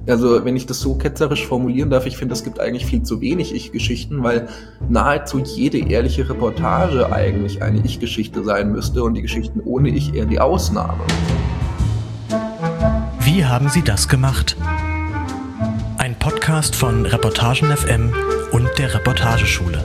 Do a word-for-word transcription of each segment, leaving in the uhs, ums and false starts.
Also wenn ich das so ketzerisch formulieren darf, ich finde, es gibt eigentlich viel zu wenig Ich-Geschichten, weil nahezu jede ehrliche Reportage eigentlich eine Ich-Geschichte sein müsste und die Geschichten ohne Ich eher die Ausnahme. Wie haben Sie das gemacht? Ein Podcast von Reportagen F M und der Reportageschule.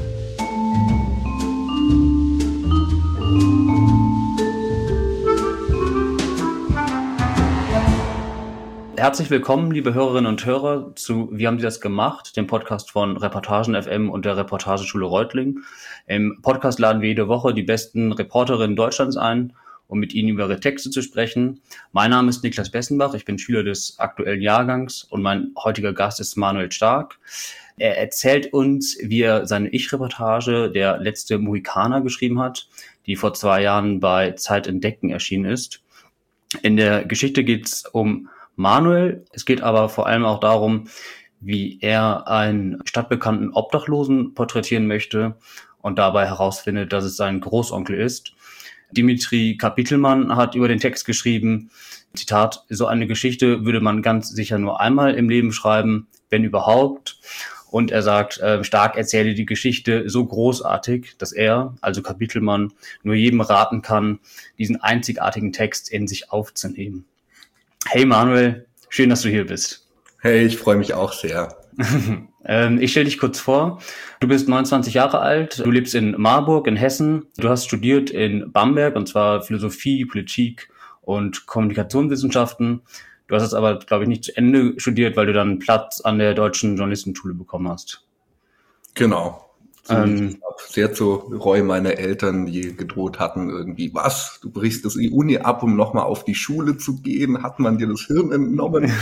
Herzlich willkommen, liebe Hörerinnen und Hörer, zu Wie haben Sie das gemacht?, dem Podcast von Reportagen F M und der Reportageschule Reutling. Im Podcast laden wir jede Woche die besten Reporterinnen Deutschlands ein, um mit ihnen über ihre Texte zu sprechen. Mein Name ist Niklas Bessenbach, ich bin Schüler des aktuellen Jahrgangs und mein heutiger Gast ist Manuel Stark. Er erzählt uns, wie er seine Ich-Reportage Der letzte Mohikaner geschrieben hat, die vor zwei Jahren bei Zeit entdecken erschienen ist. In der Geschichte geht es um Manuel. Es geht aber vor allem auch darum, wie er einen stadtbekannten Obdachlosen porträtieren möchte und dabei herausfindet, dass es sein Großonkel ist. Dimitri Kapitelmann hat über den Text geschrieben, Zitat, so eine Geschichte würde man ganz sicher nur einmal im Leben schreiben, wenn überhaupt. Und er sagt, äh, Stark erzähle die Geschichte so großartig, dass er, also Kapitelmann, nur jedem raten kann, diesen einzigartigen Text in sich aufzunehmen. Hey Manuel, schön, dass du hier bist. Hey, ich freue mich auch sehr. ähm, ich stelle dich kurz vor. Du bist neunundzwanzig Jahre alt, du lebst in Marburg in Hessen. Du hast studiert in Bamberg, und zwar Philosophie, Politik und Kommunikationswissenschaften. Du hast es aber, glaube ich, nicht zu Ende studiert, weil du dann einen Platz an der Deutschen Journalistenschule bekommen hast. Genau. So Ähm, sehr zur Reue meiner Eltern, die gedroht hatten, irgendwie, was, du brichst das die Uni ab, um nochmal auf die Schule zu gehen? Hat man dir das Hirn entnommen?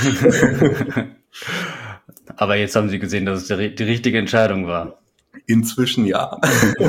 Aber jetzt haben sie gesehen, dass es die, die richtige Entscheidung war. Inzwischen ja.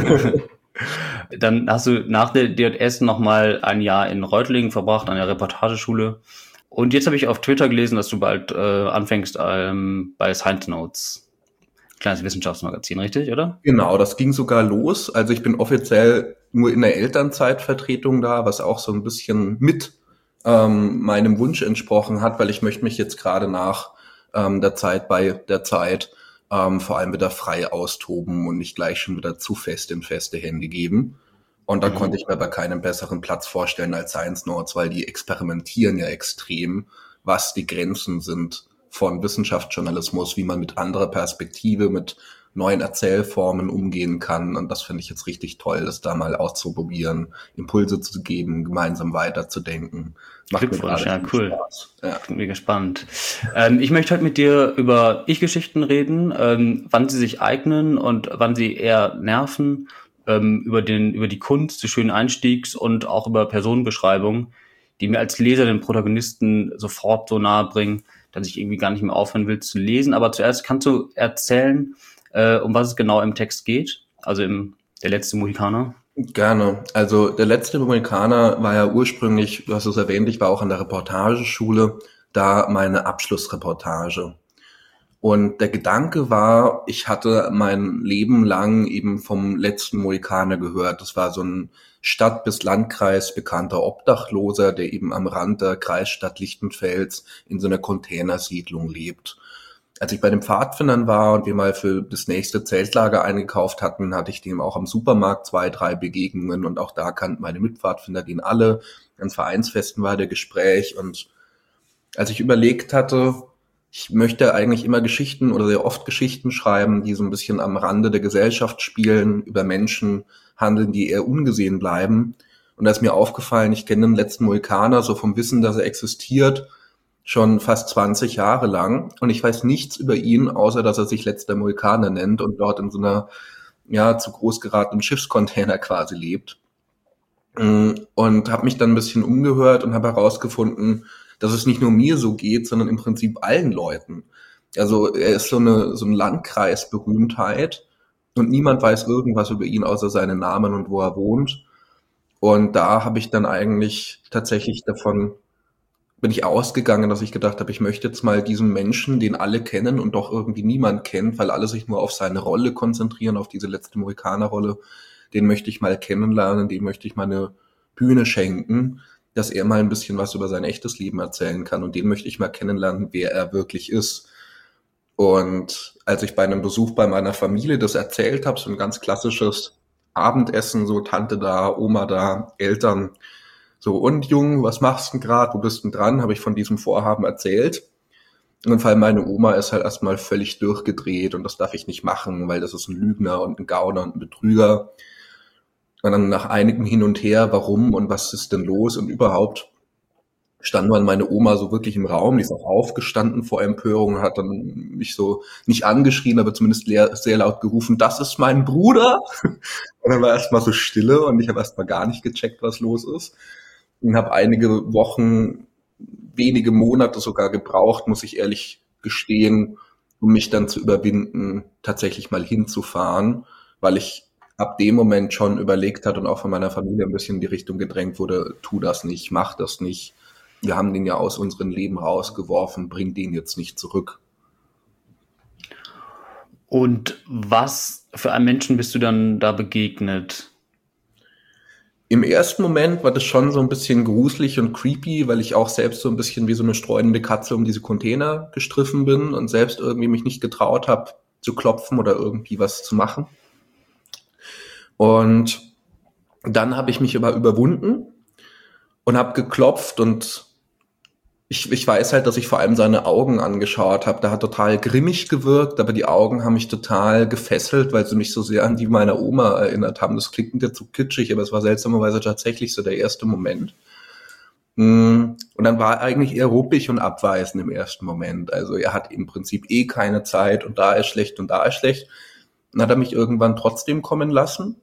Dann hast du nach der D J S nochmal ein Jahr in Reutlingen verbracht, an der Reportageschule. Und jetzt habe ich auf Twitter gelesen, dass du bald äh, anfängst ähm, bei Science Notes. Kleines Wissenschaftsmagazin, richtig, oder? Genau, das ging sogar los. Also ich bin offiziell nur in der Elternzeitvertretung da, was auch so ein bisschen mit ähm, meinem Wunsch entsprochen hat, weil ich möchte mich jetzt gerade nach ähm, der Zeit bei der Zeit ähm, vor allem wieder frei austoben und nicht gleich schon wieder zu fest in feste Hände geben. Und da mhm. konnte ich mir aber keinen besseren Platz vorstellen als Science Notes, weil die experimentieren ja extrem, was die Grenzen sind von Wissenschaftsjournalismus, wie man mit anderer Perspektive, mit neuen Erzählformen umgehen kann. Und das finde ich jetzt richtig toll, das da mal auszuprobieren, Impulse zu geben, gemeinsam weiterzudenken. Macht Glückwunsch, ja, cool. Spaß. Ja. Mega spannend. Ähm, ich möchte heute mit dir über Ich-Geschichten reden, ähm, wann sie sich eignen und wann sie eher nerven, ähm, über den, über die Kunst des schönen Einstiegs und auch über Personenbeschreibungen, die mir als Leser den Protagonisten sofort so nahe bringen, dass ich irgendwie gar nicht mehr aufhören will zu lesen. Aber zuerst kannst du erzählen, äh, um was es genau im Text geht, also im Der letzte Mohikaner. Gerne. Also Der letzte Mohikaner war ja ursprünglich, du hast es erwähnt, ich war auch an der Reportageschule, da meine Abschlussreportage. Und der Gedanke war, ich hatte mein Leben lang eben vom letzten Mohikaner gehört. Das war so ein Stadt- bis Landkreis bekannter Obdachloser, der eben am Rand der Kreisstadt Lichtenfels in so einer Containersiedlung lebt. Als ich bei den Pfadfindern war und wir mal für das nächste Zeltlager eingekauft hatten, hatte ich dem auch am Supermarkt zwei, drei Begegnungen und auch da kannten meine Mitpfadfinder den alle. An Vereinsfesten war der Gespräch und als ich überlegt hatte, ich möchte eigentlich immer Geschichten oder sehr oft Geschichten schreiben, die so ein bisschen am Rande der Gesellschaft spielen, über Menschen handeln, die eher ungesehen bleiben. Und da ist mir aufgefallen, ich kenne den letzten Mohikaner so vom Wissen, dass er existiert, schon fast zwanzig Jahre lang. Und ich weiß nichts über ihn, außer dass er sich letzter Mohikaner nennt und dort in so einer, ja, zu groß geratenen Schiffscontainer quasi lebt. Und habe mich dann ein bisschen umgehört und habe herausgefunden, dass es nicht nur mir so geht, sondern im Prinzip allen Leuten. Also er ist so eine so eine Landkreisberühmtheit und niemand weiß irgendwas über ihn außer seinen Namen und wo er wohnt. Und da habe ich dann eigentlich tatsächlich davon, bin ich ausgegangen, dass ich gedacht habe, ich möchte jetzt mal diesen Menschen, den alle kennen und doch irgendwie niemand kennt, weil alle sich nur auf seine Rolle konzentrieren, auf diese letzte Mohikaner-Rolle, den möchte ich mal kennenlernen, dem möchte ich mal eine Bühne schenken. dass er mal ein bisschen was über sein echtes Leben erzählen kann. Und den möchte ich mal kennenlernen, wer er wirklich ist. Und als ich bei einem Besuch bei meiner Familie das erzählt habe, so ein ganz klassisches Abendessen, so Tante da, Oma da, Eltern, so, und Jung, was machst du denn gerade, wo bist du denn dran, habe ich von diesem Vorhaben erzählt. Und vor allem meine Oma ist halt erstmal völlig durchgedreht und das darf ich nicht machen, weil das ist ein Lügner und ein Gauner und ein Betrüger. Und dann nach einigem Hin und Her, warum und was ist denn los und überhaupt, stand dann meine Oma so wirklich im Raum, die ist auch aufgestanden vor Empörung und hat dann mich so nicht angeschrien, aber zumindest sehr laut gerufen, das ist mein Bruder. Und dann war erstmal so Stille und ich habe erstmal gar nicht gecheckt, was los ist. Und habe einige Wochen, wenige Monate sogar gebraucht, muss ich ehrlich gestehen, um mich dann zu überwinden, tatsächlich mal hinzufahren, weil ich ab dem Moment schon überlegt hat und auch von meiner Familie ein bisschen in die Richtung gedrängt wurde, tu das nicht, mach das nicht. Wir haben den ja aus unserem Leben rausgeworfen, bring den jetzt nicht zurück. Und was für einen Menschen bist du dann da begegnet? Im ersten Moment war das schon so ein bisschen gruselig und creepy, weil ich auch selbst so ein bisschen wie so eine streunende Katze um diese Container gestriffen bin und selbst irgendwie mich nicht getraut habe, zu klopfen oder irgendwie was zu machen. Und dann habe ich mich aber überwunden und habe geklopft und ich, ich weiß halt, dass ich vor allem seine Augen angeschaut habe. Der hat total grimmig gewirkt, aber die Augen haben mich total gefesselt, weil sie mich so sehr an die meiner Oma erinnert haben. Das klingt jetzt so kitschig, aber es war seltsamerweise tatsächlich so der erste Moment. Und dann war er eigentlich eher ruppig und abweisend im ersten Moment. Also er hat im Prinzip eh keine Zeit und da ist schlecht und da ist schlecht. Dann hat er mich irgendwann trotzdem kommen lassen.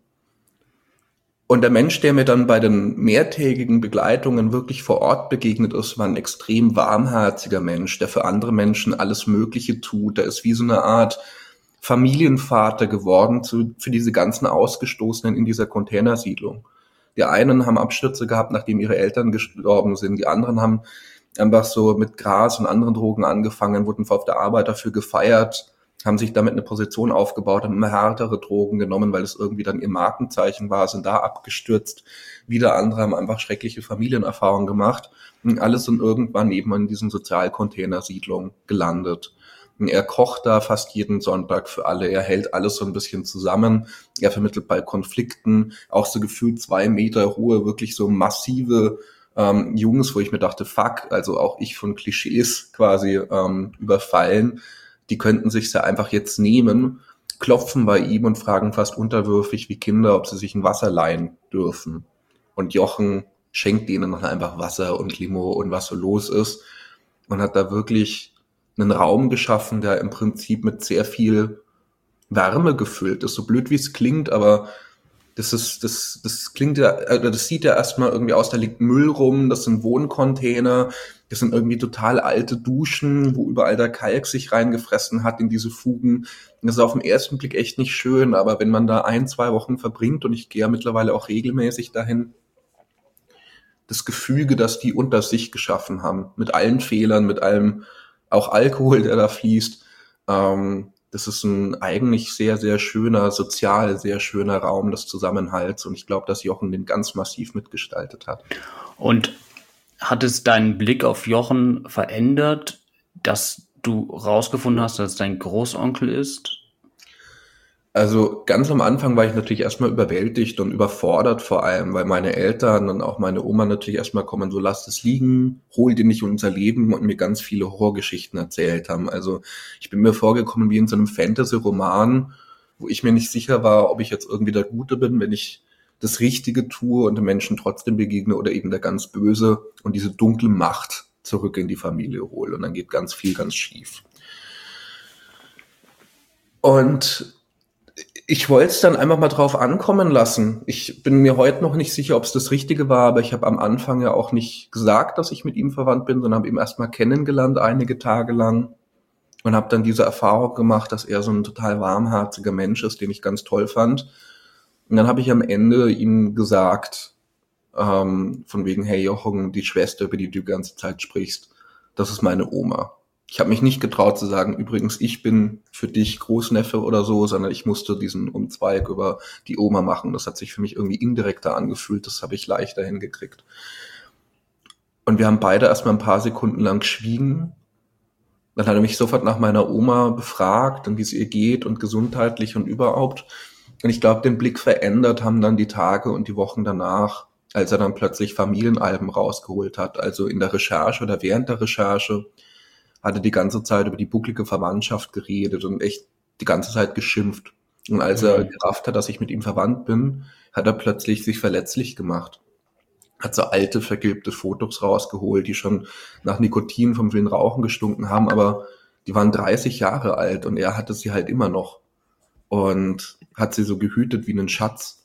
Und der Mensch, der mir dann bei den mehrtägigen Begleitungen wirklich vor Ort begegnet ist, war ein extrem warmherziger Mensch, der für andere Menschen alles Mögliche tut. Der ist wie so eine Art Familienvater geworden zu, für diese ganzen Ausgestoßenen in dieser Containersiedlung. Die einen haben Abstürze gehabt, nachdem ihre Eltern gestorben sind. Die anderen haben einfach so mit Gras und anderen Drogen angefangen, wurden auf der Arbeit dafür gefeiert, haben sich damit eine Position aufgebaut, haben immer härtere Drogen genommen, weil es irgendwie dann ihr Markenzeichen war, sind da abgestürzt. Wieder andere haben einfach schreckliche Familienerfahrungen gemacht und alles sind irgendwann eben in diesen Sozialcontainersiedlungen gelandet. Und er kocht da fast jeden Sonntag für alle, er hält alles so ein bisschen zusammen, er vermittelt bei Konflikten auch so gefühlt zwei Meter hohe, wirklich so massive ähm, Jungs, wo ich mir dachte, fuck, also auch ich von Klischees quasi ähm, überfallen. Die könnten sich ja einfach jetzt nehmen, klopfen bei ihm und fragen fast unterwürfig wie Kinder, ob sie sich ein Wasser leihen dürfen. Und Jochen schenkt denen dann einfach Wasser und Limo und was so los ist. Und hat da wirklich einen Raum geschaffen, der im Prinzip mit sehr viel Wärme gefüllt ist. So blöd wie es klingt, aber das ist, das, das klingt ja, also das sieht ja erstmal irgendwie aus, da liegt Müll rum, das sind Wohncontainer, das sind irgendwie total alte Duschen, wo überall der Kalk sich reingefressen hat in diese Fugen. Das ist auf den ersten Blick echt nicht schön, aber wenn man da ein, zwei Wochen verbringt, und ich gehe ja mittlerweile auch regelmäßig dahin, das Gefüge, das die unter sich geschaffen haben, mit allen Fehlern, mit allem, auch Alkohol, der da fließt, ähm, das ist ein eigentlich sehr, sehr schöner, sozial sehr schöner Raum des Zusammenhalts. Und ich glaube, dass Jochen den ganz massiv mitgestaltet hat. Und hat es deinen Blick auf Jochen verändert, dass du rausgefunden hast, dass es dein Großonkel ist? Also ganz am Anfang war ich natürlich erstmal überwältigt und überfordert vor allem, weil meine Eltern und auch meine Oma natürlich erstmal kommen, so lasst es liegen, hol dir nicht unser Leben und mir ganz viele Horrorgeschichten erzählt haben. Also ich bin mir vorgekommen wie in so einem Fantasy-Roman, wo ich mir nicht sicher war, ob ich jetzt irgendwie der Gute bin, wenn ich das Richtige tue und den Menschen trotzdem begegne oder eben der ganz Böse und diese dunkle Macht zurück in die Familie hole. Und dann geht ganz viel ganz schief. Und ich wollte es dann einfach mal drauf ankommen lassen. Ich bin mir heute noch nicht sicher, ob es das Richtige war, aber ich habe am Anfang ja auch nicht gesagt, dass ich mit ihm verwandt bin, sondern habe ihn erst mal kennengelernt, einige Tage lang. Und habe dann diese Erfahrung gemacht, dass er so ein total warmherziger Mensch ist, den ich ganz toll fand. Und dann habe ich am Ende ihm gesagt, ähm, von wegen, hey Jochen, die Schwester, über die du die ganze Zeit sprichst, das ist meine Oma. Ich habe mich nicht getraut zu sagen, übrigens, ich bin für dich Großneffe oder so, sondern ich musste diesen Umzweig über die Oma machen. Das hat sich für mich irgendwie indirekter angefühlt, das habe ich leichter hingekriegt. Und wir haben beide erstmal ein paar Sekunden lang geschwiegen. Dann hat er mich sofort nach meiner Oma befragt und wie es ihr geht und gesundheitlich und überhaupt. Und ich glaube, den Blick verändert haben dann die Tage und die Wochen danach, als er dann plötzlich Familienalben rausgeholt hat. Also in der Recherche oder während der Recherche hat er die ganze Zeit über die bucklige Verwandtschaft geredet und echt die ganze Zeit geschimpft. Und als er Mhm. gerafft hat, dass ich mit ihm verwandt bin, hat er plötzlich sich verletzlich gemacht. Hat so alte, vergilbte Fotos rausgeholt, die schon nach Nikotin vom vielen Rauchen gestunken haben, aber die waren dreißig Jahre alt und er hatte sie halt immer noch und hat sie so gehütet wie einen Schatz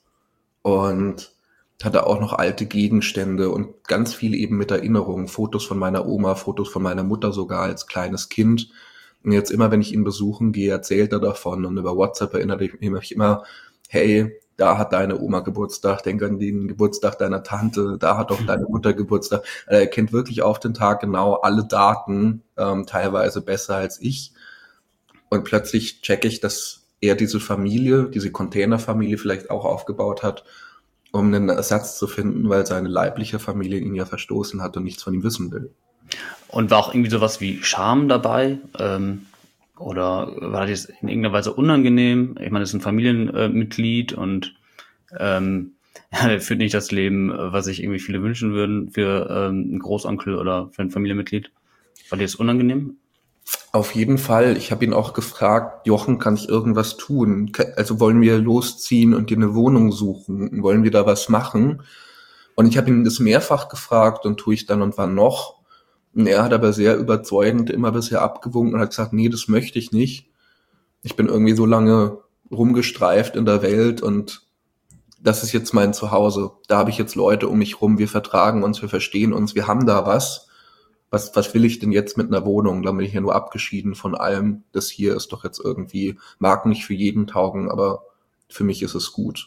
und hatte auch noch alte Gegenstände und ganz viel eben mit Erinnerungen, Fotos von meiner Oma, Fotos von meiner Mutter sogar als kleines Kind. Und jetzt immer, wenn ich ihn besuchen gehe, erzählt er davon und über WhatsApp erinnert ich mich immer, hey, da hat deine Oma Geburtstag, denk an den Geburtstag deiner Tante, da hat auch deine Mutter Geburtstag. Er kennt wirklich auf den Tag genau alle Daten, ähm, teilweise besser als ich. Und plötzlich checke ich, dass er diese Familie, diese Containerfamilie vielleicht auch aufgebaut hat, um einen Ersatz zu finden, weil seine leibliche Familie ihn ja verstoßen hat und nichts von ihm wissen will. Und war auch irgendwie sowas wie Scham dabei? Ähm, oder war das in irgendeiner Weise unangenehm? Ich meine, das ist ein Familienmitglied und ähm, er führt nicht das Leben, was sich irgendwie viele wünschen würden für ähm, einen Großonkel oder für ein Familienmitglied. War dir das unangenehm? Auf jeden Fall. Ich habe ihn auch gefragt, Jochen, kann ich irgendwas tun? Also wollen wir losziehen und dir eine Wohnung suchen? Wollen wir da was machen? Und ich habe ihn das mehrfach gefragt und tue ich dann und wann noch. Und er hat aber sehr überzeugend immer bisher abgewunken und hat gesagt, nee, das möchte ich nicht. Ich bin irgendwie so lange rumgestreift in der Welt und das ist jetzt mein Zuhause. Da habe ich jetzt Leute um mich rum, wir vertragen uns, wir verstehen uns, wir haben da was. Was, was will ich denn jetzt mit einer Wohnung? Da bin ich ja nur abgeschieden von allem. Das hier ist doch jetzt irgendwie, mag nicht für jeden taugen, aber für mich ist es gut.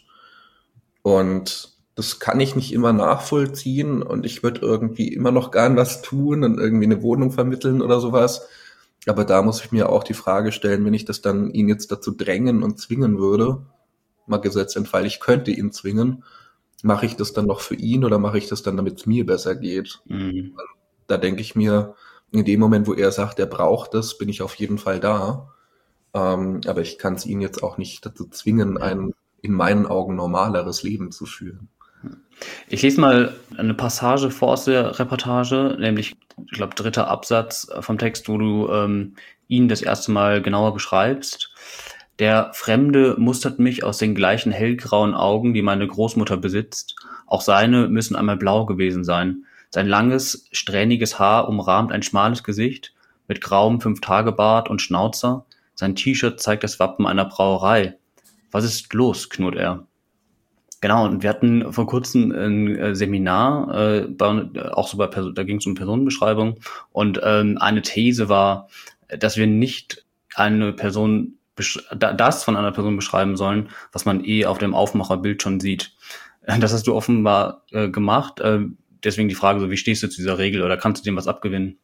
Und das kann ich nicht immer nachvollziehen und ich würde irgendwie immer noch gern was tun und irgendwie eine Wohnung vermitteln oder sowas. Aber da muss ich mir auch die Frage stellen, wenn ich das dann ihn jetzt dazu drängen und zwingen würde, mal gesetzt den Fall, ich könnte ihn zwingen, mache ich das dann noch für ihn oder mache ich das dann, damit es mir besser geht? Mhm. Da denke ich mir, in dem Moment, wo er sagt, er braucht das, bin ich auf jeden Fall da. Ähm, aber ich kann es ihn jetzt auch nicht dazu zwingen, ein in meinen Augen normaleres Leben zu führen. Ich lese mal eine Passage vor aus der Reportage, nämlich, ich glaube, dritter Absatz vom Text, wo du ähm, ihn das erste Mal genauer beschreibst. Der Fremde mustert mich aus den gleichen hellgrauen Augen, die meine Großmutter besitzt. Auch seine müssen einmal blau gewesen sein. Sein langes, strähniges Haar umrahmt ein schmales Gesicht mit grauem Fünf-Tage-Bart und Schnauzer. Sein T-Shirt zeigt das Wappen einer Brauerei. Was ist los, knurrt er. Genau, und wir hatten vor kurzem ein äh, Seminar, äh, bei, auch so bei Person, da ging es um Personenbeschreibung. Und ähm, eine These war, dass wir nicht eine Person, das von einer Person beschreiben sollen, was man eh auf dem Aufmacherbild schon sieht. Das hast du offenbar äh, gemacht. Äh, deswegen die Frage, so wie stehst du zu dieser Regel oder kannst du dem was abgewinnen?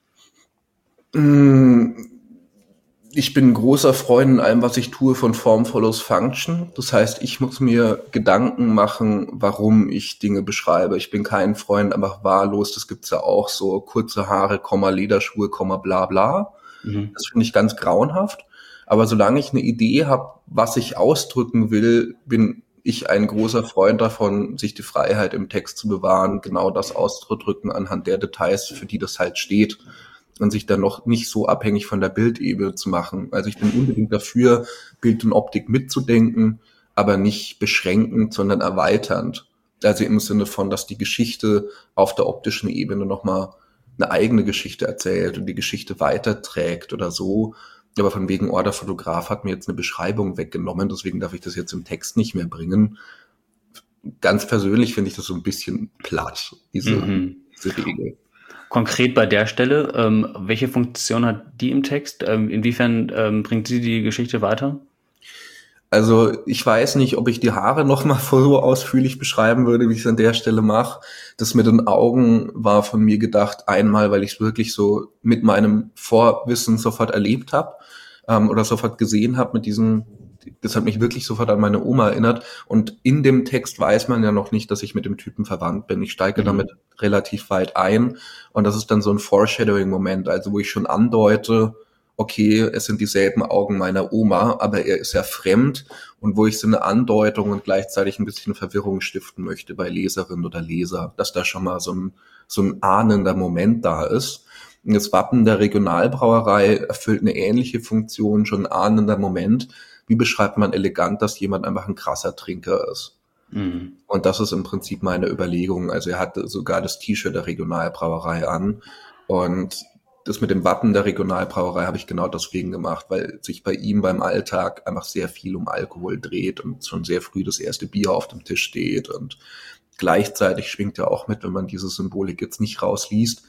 Ich bin ein großer Freund in allem, was ich tue, von Form follows Function. Das heißt, ich muss mir Gedanken machen, warum ich Dinge beschreibe. Ich bin kein Freund einfach wahllos. Das gibt's ja auch so kurze Haare, Komma, Lederschuhe, Komma, bla bla. Mhm. Das finde ich ganz grauenhaft. Aber solange ich eine Idee habe, was ich ausdrücken will, bin ich ein großer Freund davon, sich die Freiheit im Text zu bewahren, genau das auszudrücken anhand der Details, für die das halt steht. Und sich dann noch nicht so abhängig von der Bildebene zu machen. Also ich bin unbedingt dafür, Bild und Optik mitzudenken, aber nicht beschränkend, sondern erweiternd. Also im Sinne von, dass die Geschichte auf der optischen Ebene nochmal eine eigene Geschichte erzählt und die Geschichte weiterträgt oder so. Aber von wegen, oh, der Fotograf hat mir jetzt eine Beschreibung weggenommen, deswegen darf ich das jetzt im Text nicht mehr bringen. Ganz persönlich finde ich das so ein bisschen platt, diese, mhm. diese Regel. Konkret bei der Stelle, ähm, welche Funktion hat die im Text? Ähm, inwiefern ähm, bringt sie die Geschichte weiter? Also ich weiß nicht, ob ich die Haare noch mal so ausführlich beschreiben würde, wie ich es an der Stelle mache. Das mit den Augen war von mir gedacht, einmal, weil ich es wirklich so mit meinem Vorwissen sofort erlebt habe ähm, oder sofort gesehen habe mit diesen das hat mich wirklich sofort an meine Oma erinnert. Und in dem Text weiß man ja noch nicht, dass ich mit dem Typen verwandt bin. Ich steige mhm. damit relativ weit ein. Und das ist dann so ein Foreshadowing-Moment, also wo ich schon andeute, okay, es sind dieselben Augen meiner Oma, aber er ist ja fremd, und wo ich so eine Andeutung und gleichzeitig ein bisschen Verwirrung stiften möchte bei Leserin oder Leser, dass da schon mal so ein, so ein ahnender Moment da ist. Und das Wappen der Regionalbrauerei erfüllt eine ähnliche Funktion, schon ein ahnender Moment. Wie beschreibt man elegant, dass jemand einfach ein krasser Trinker ist? Mhm. Und das ist im Prinzip meine Überlegung. Also er hatte sogar das T-Shirt der Regionalbrauerei an, und das mit dem Wappen der Regionalbrauerei habe ich genau deswegen gemacht, weil sich bei ihm beim Alltag einfach sehr viel um Alkohol dreht und schon sehr früh das erste Bier auf dem Tisch steht. Und gleichzeitig schwingt ja auch mit, wenn man diese Symbolik jetzt nicht rausliest,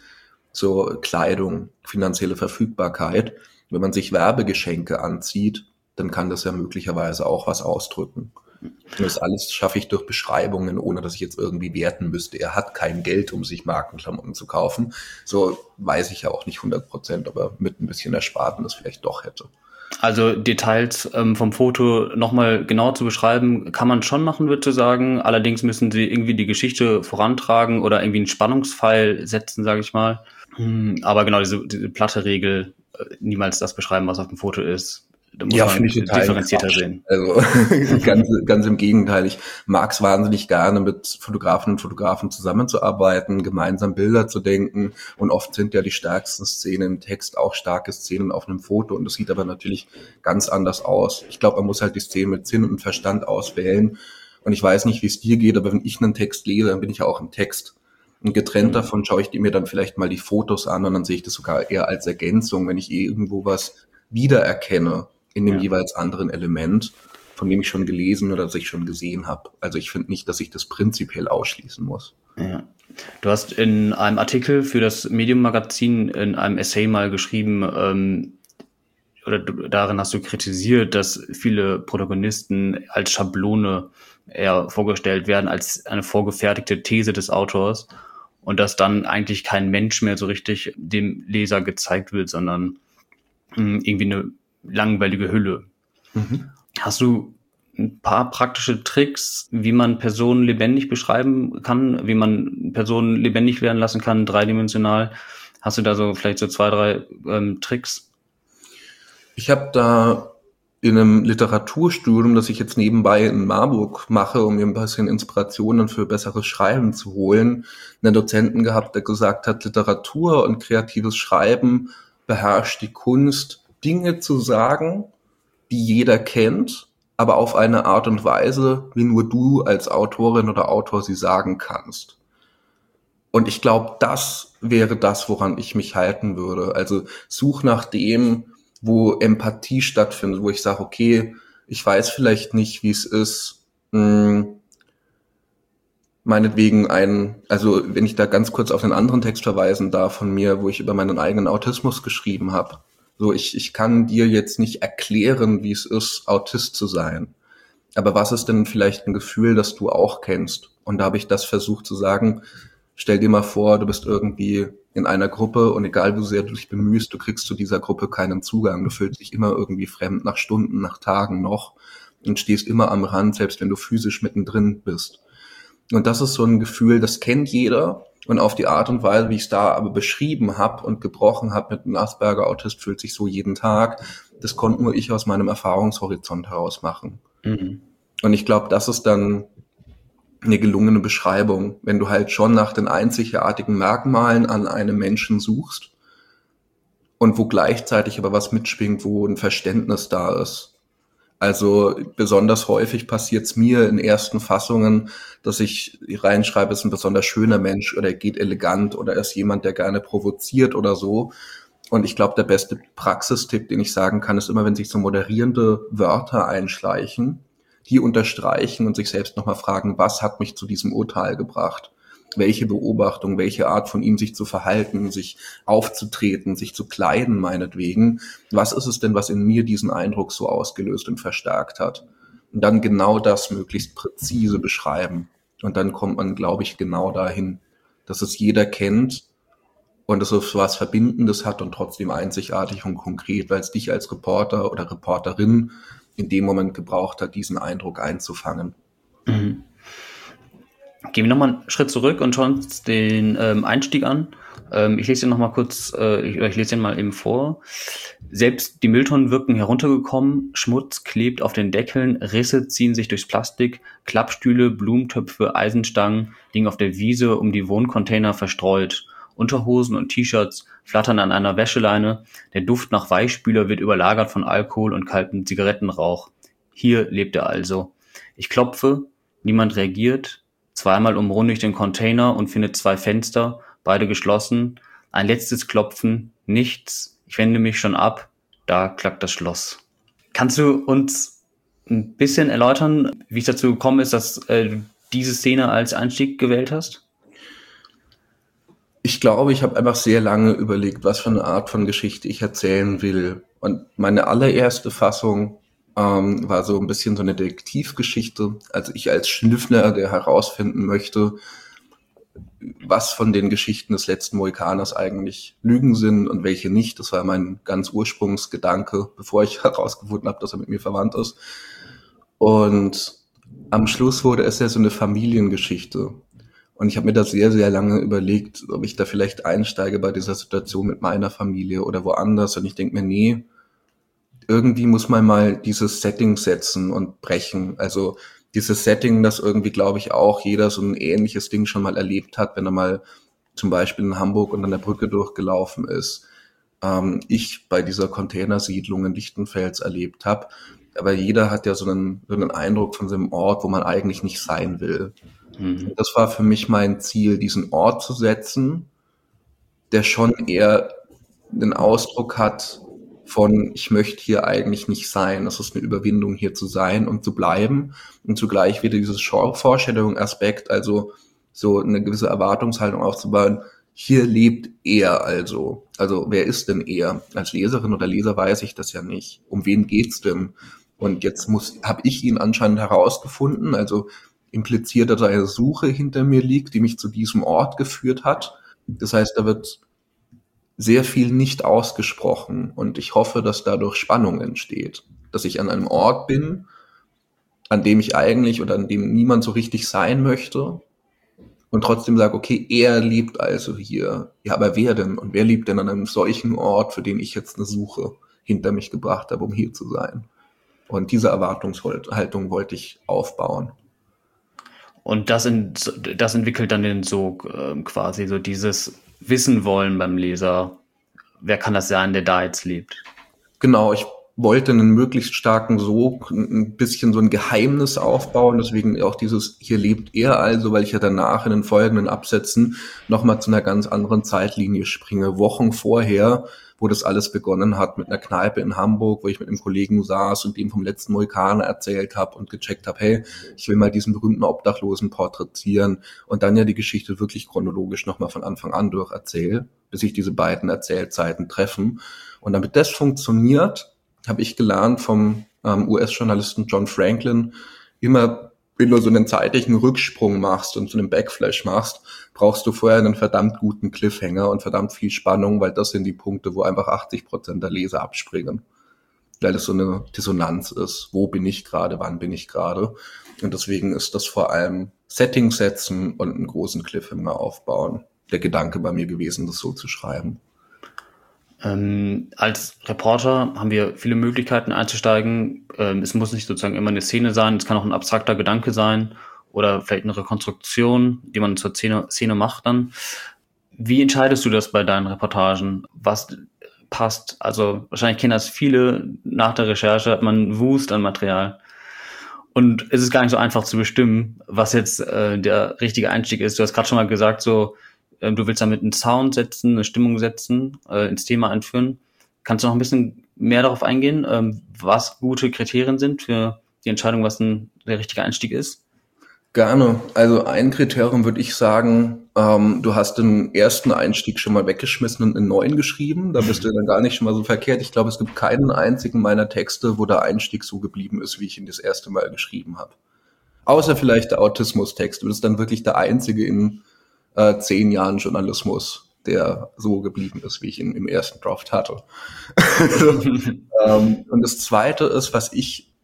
so Kleidung, finanzielle Verfügbarkeit. Wenn man sich Werbegeschenke anzieht, dann kann das ja möglicherweise auch was ausdrücken. Und das alles schaffe ich durch Beschreibungen, ohne dass ich jetzt irgendwie werten müsste. Er hat kein Geld, um sich Markenklamotten zu kaufen. So weiß ich ja auch nicht hundert Prozent, aber mit ein bisschen Ersparten das vielleicht doch hätte. Also Details ähm, vom Foto nochmal genau zu beschreiben, kann man schon machen, würde ich sagen. Allerdings müssen sie irgendwie die Geschichte vorantragen oder irgendwie einen Spannungspfeil setzen, sage ich mal. Aber genau, diese, diese platte Regel, niemals das beschreiben, was auf dem Foto ist. Da muss ja, man ich differenzierter sehen. Also ganz, ganz im Gegenteil. Ich mag es wahnsinnig gerne, mit Fotografen und Fotografen zusammenzuarbeiten, gemeinsam Bilder zu denken. Und oft sind ja die stärksten Szenen im Text auch starke Szenen auf einem Foto. Und das sieht aber natürlich ganz anders aus. Ich glaube, man muss halt die Szenen mit Sinn und Verstand auswählen. Und ich weiß nicht, wie es dir geht, aber wenn ich einen Text lese, dann bin ich ja auch im Text. Und getrennt mhm. davon schaue ich mir dann vielleicht mal die Fotos an, und dann sehe ich das sogar eher als Ergänzung, wenn ich eh irgendwo was wiedererkenne in dem ja. jeweils anderen Element, von dem ich schon gelesen oder das ich schon gesehen habe. Also ich finde nicht, dass ich das prinzipiell ausschließen muss. Ja. Du hast in einem Artikel für das Medium-Magazin in einem Essay mal geschrieben, ähm, oder du, darin hast du kritisiert, dass viele Protagonisten als Schablone eher vorgestellt werden, als eine vorgefertigte These des Autors, und dass dann eigentlich kein Mensch mehr so richtig dem Leser gezeigt wird, sondern mh, irgendwie eine langweilige Hülle. Mhm. Hast du ein paar praktische Tricks, wie man Personen lebendig beschreiben kann, wie man Personen lebendig werden lassen kann, dreidimensional? Hast du da so vielleicht so zwei, drei ähm, Tricks? Ich habe da in einem Literaturstudium, das ich jetzt nebenbei in Marburg mache, um mir ein bisschen Inspirationen für besseres Schreiben zu holen, einen Dozenten gehabt, der gesagt hat, Literatur und kreatives Schreiben beherrscht die Kunst, Dinge zu sagen, die jeder kennt, aber auf eine Art und Weise, wie nur du als Autorin oder Autor sie sagen kannst. Und ich glaube, das wäre das, woran ich mich halten würde. Also such nach dem, wo Empathie stattfindet, wo ich sage, okay, ich weiß vielleicht nicht, wie es ist, mh, meinetwegen ein, also wenn ich da ganz kurz auf einen anderen Text verweisen darf von mir, wo ich über meinen eigenen Autismus geschrieben habe. So, ich, ich kann dir jetzt nicht erklären, wie es ist, Autist zu sein. Aber was ist denn vielleicht ein Gefühl, das du auch kennst? Und da habe ich das versucht zu sagen, stell dir mal vor, du bist irgendwie in einer Gruppe, und egal wie sehr du dich bemühst, du kriegst zu dieser Gruppe keinen Zugang. Du fühlst dich immer irgendwie fremd, nach Stunden, nach Tagen noch, und stehst immer am Rand, selbst wenn du physisch mittendrin bist. Und das ist so ein Gefühl, das kennt jeder. Und auf die Art und Weise, wie ich es da aber beschrieben habe und gebrochen habe mit einem Asperger-Autist, fühlt sich so jeden Tag. Das konnte nur ich aus meinem Erfahrungshorizont heraus machen. Mhm. Und ich glaube, das ist dann eine gelungene Beschreibung, wenn du halt schon nach den einzigartigen Merkmalen an einem Menschen suchst und wo gleichzeitig aber was mitschwingt, wo ein Verständnis da ist. Also besonders häufig passiert es mir in ersten Fassungen, dass ich reinschreibe, ist ein besonders schöner Mensch oder er geht elegant oder er ist jemand, der gerne provoziert oder so. Und ich glaube, der beste Praxistipp, den ich sagen kann, ist immer, wenn sich so moderierende Wörter einschleichen, die unterstreichen und sich selbst nochmal fragen, was hat mich zu diesem Urteil gebracht? Welche Beobachtung, welche Art von ihm sich zu verhalten, sich aufzutreten, sich zu kleiden meinetwegen. Was ist es denn, was in mir diesen Eindruck so ausgelöst und verstärkt hat? Und dann genau das möglichst präzise beschreiben. Und dann kommt man, glaube ich, genau dahin, dass es jeder kennt und dass es was Verbindendes hat und trotzdem einzigartig und konkret, weil es dich als Reporter oder Reporterin in dem Moment gebraucht hat, diesen Eindruck einzufangen. Mhm. Gehen wir nochmal einen Schritt zurück und schauen uns den ähm, Einstieg an. Ähm, ich lese den nochmal kurz, äh, ich, ich lese den mal eben vor. Selbst die Mülltonnen wirken heruntergekommen, Schmutz klebt auf den Deckeln, Risse ziehen sich durchs Plastik, Klappstühle, Blumentöpfe, Eisenstangen liegen auf der Wiese um die Wohncontainer verstreut. Unterhosen und T-Shirts flattern an einer Wäscheleine, der Duft nach Weichspüler wird überlagert von Alkohol und kaltem Zigarettenrauch. Hier lebt er also. Ich klopfe, niemand reagiert. Zweimal umrunde ich den Container und finde zwei Fenster, beide geschlossen. Ein letztes Klopfen, nichts. Ich wende mich schon ab. Da klackt das Schloss. Kannst du uns ein bisschen erläutern, wie es dazu gekommen ist, dass äh, du diese Szene als Einstieg gewählt hast? Ich glaube, ich habe einfach sehr lange überlegt, was für eine Art von Geschichte ich erzählen will. Und meine allererste Fassung ähm, war so ein bisschen so eine Detektivgeschichte. Also ich als Schnüffler, der herausfinden möchte, was von den Geschichten des letzten Mohikaners eigentlich Lügen sind und welche nicht. Das war mein ganz Ursprungsgedanke, bevor ich herausgefunden habe, dass er mit mir verwandt ist. Und am Schluss wurde es ja so eine Familiengeschichte. Und ich habe mir das sehr, sehr lange überlegt, ob ich da vielleicht einsteige bei dieser Situation mit meiner Familie oder woanders. Und ich denke mir, nee, irgendwie muss man mal dieses Setting setzen und brechen. Also dieses Setting, das irgendwie, glaube ich, auch jeder so ein ähnliches Ding schon mal erlebt hat, wenn er mal zum Beispiel in Hamburg und an der Brücke durchgelaufen ist. Ähm, ich bei dieser Containersiedlung in Lichtenfels erlebt habe. Aber jeder hat ja so einen, so einen Eindruck von so einem Ort, wo man eigentlich nicht sein will. Mhm. Das war für mich mein Ziel, diesen Ort zu setzen, der schon eher einen Ausdruck hat von, ich möchte hier eigentlich nicht sein. Das ist eine Überwindung, hier zu sein und zu bleiben. Und zugleich wieder dieses Foreshadowing-Aspekt, also so eine gewisse Erwartungshaltung aufzubauen. Hier lebt er also. Also wer ist denn er? Als Leserin oder Leser weiß ich das ja nicht. Um wen geht's denn? Und jetzt muss, habe ich ihn anscheinend herausgefunden, also impliziert, dass eine Suche hinter mir liegt, die mich zu diesem Ort geführt hat. Das heißt, da wird sehr viel nicht ausgesprochen und ich hoffe, dass dadurch Spannung entsteht. Dass ich an einem Ort bin, an dem ich eigentlich oder an dem niemand so richtig sein möchte und trotzdem sage, okay, er lebt also hier. Ja, aber wer denn? Und wer lebt denn an einem solchen Ort, für den ich jetzt eine Suche hinter mich gebracht habe, um hier zu sein? Und diese Erwartungshaltung wollte ich aufbauen. Und das, in, das entwickelt dann den Sog äh, quasi, so dieses Wissen wollen beim Leser. Wer kann das sein, der da jetzt lebt? Genau, ich wollte einen möglichst starken Sog, ein bisschen so ein Geheimnis aufbauen, deswegen auch dieses hier lebt er also, weil ich ja danach in den folgenden Absätzen nochmal zu einer ganz anderen Zeitlinie springe. Wochen vorher, wo das alles begonnen hat mit einer Kneipe in Hamburg, wo ich mit einem Kollegen saß und ihm vom letzten Mohikaner erzählt habe und gecheckt habe, hey, ich will mal diesen berühmten Obdachlosen porträtieren und dann ja die Geschichte wirklich chronologisch nochmal von Anfang an durch erzähle, bis sich diese beiden Erzählzeiten treffen. Und damit das funktioniert, habe ich gelernt vom ähm, U S-Journalisten John Franklin, immer wenn du so einen zeitlichen Rücksprung machst und so einen Backflash machst, brauchst du vorher einen verdammt guten Cliffhanger und verdammt viel Spannung, weil das sind die Punkte, wo einfach achtzig Prozent der Leser abspringen. Weil das so eine Dissonanz ist. Wo bin ich gerade? Wann bin ich gerade? Und deswegen ist das vor allem Setting setzen und einen großen Cliffhanger aufbauen. Der Gedanke bei mir gewesen, das so zu schreiben. Ähm, als Reporter haben wir viele Möglichkeiten einzusteigen. Ähm, es muss nicht sozusagen immer eine Szene sein, es kann auch ein abstrakter Gedanke sein oder vielleicht eine Rekonstruktion, die man zur Szene, Szene macht dann. Wie entscheidest du das bei deinen Reportagen? Was passt? Also wahrscheinlich kennen das viele, nach der Recherche hat man einen Wust an Material. Und es ist gar nicht so einfach zu bestimmen, was jetzt äh, der richtige Einstieg ist. Du hast gerade schon mal gesagt, so du willst damit einen Sound setzen, eine Stimmung setzen, äh, ins Thema einführen. Kannst du noch ein bisschen mehr darauf eingehen, ähm, was gute Kriterien sind für die Entscheidung, was ein, der richtige Einstieg ist? Gerne. Also ein Kriterium würde ich sagen, ähm, du hast den ersten Einstieg schon mal weggeschmissen und einen neuen geschrieben. Da bist du dann gar nicht schon mal so verkehrt. Ich glaube, es gibt keinen einzigen meiner Texte, wo der Einstieg so geblieben ist, wie ich ihn das erste Mal geschrieben habe. Außer vielleicht der Autismus-Text. Das ist dann wirklich der einzige in Äh, zehn Jahren Journalismus, der so geblieben ist, wie ich ihn im ersten Draft hatte. ähm, und das Zweite ist, was ich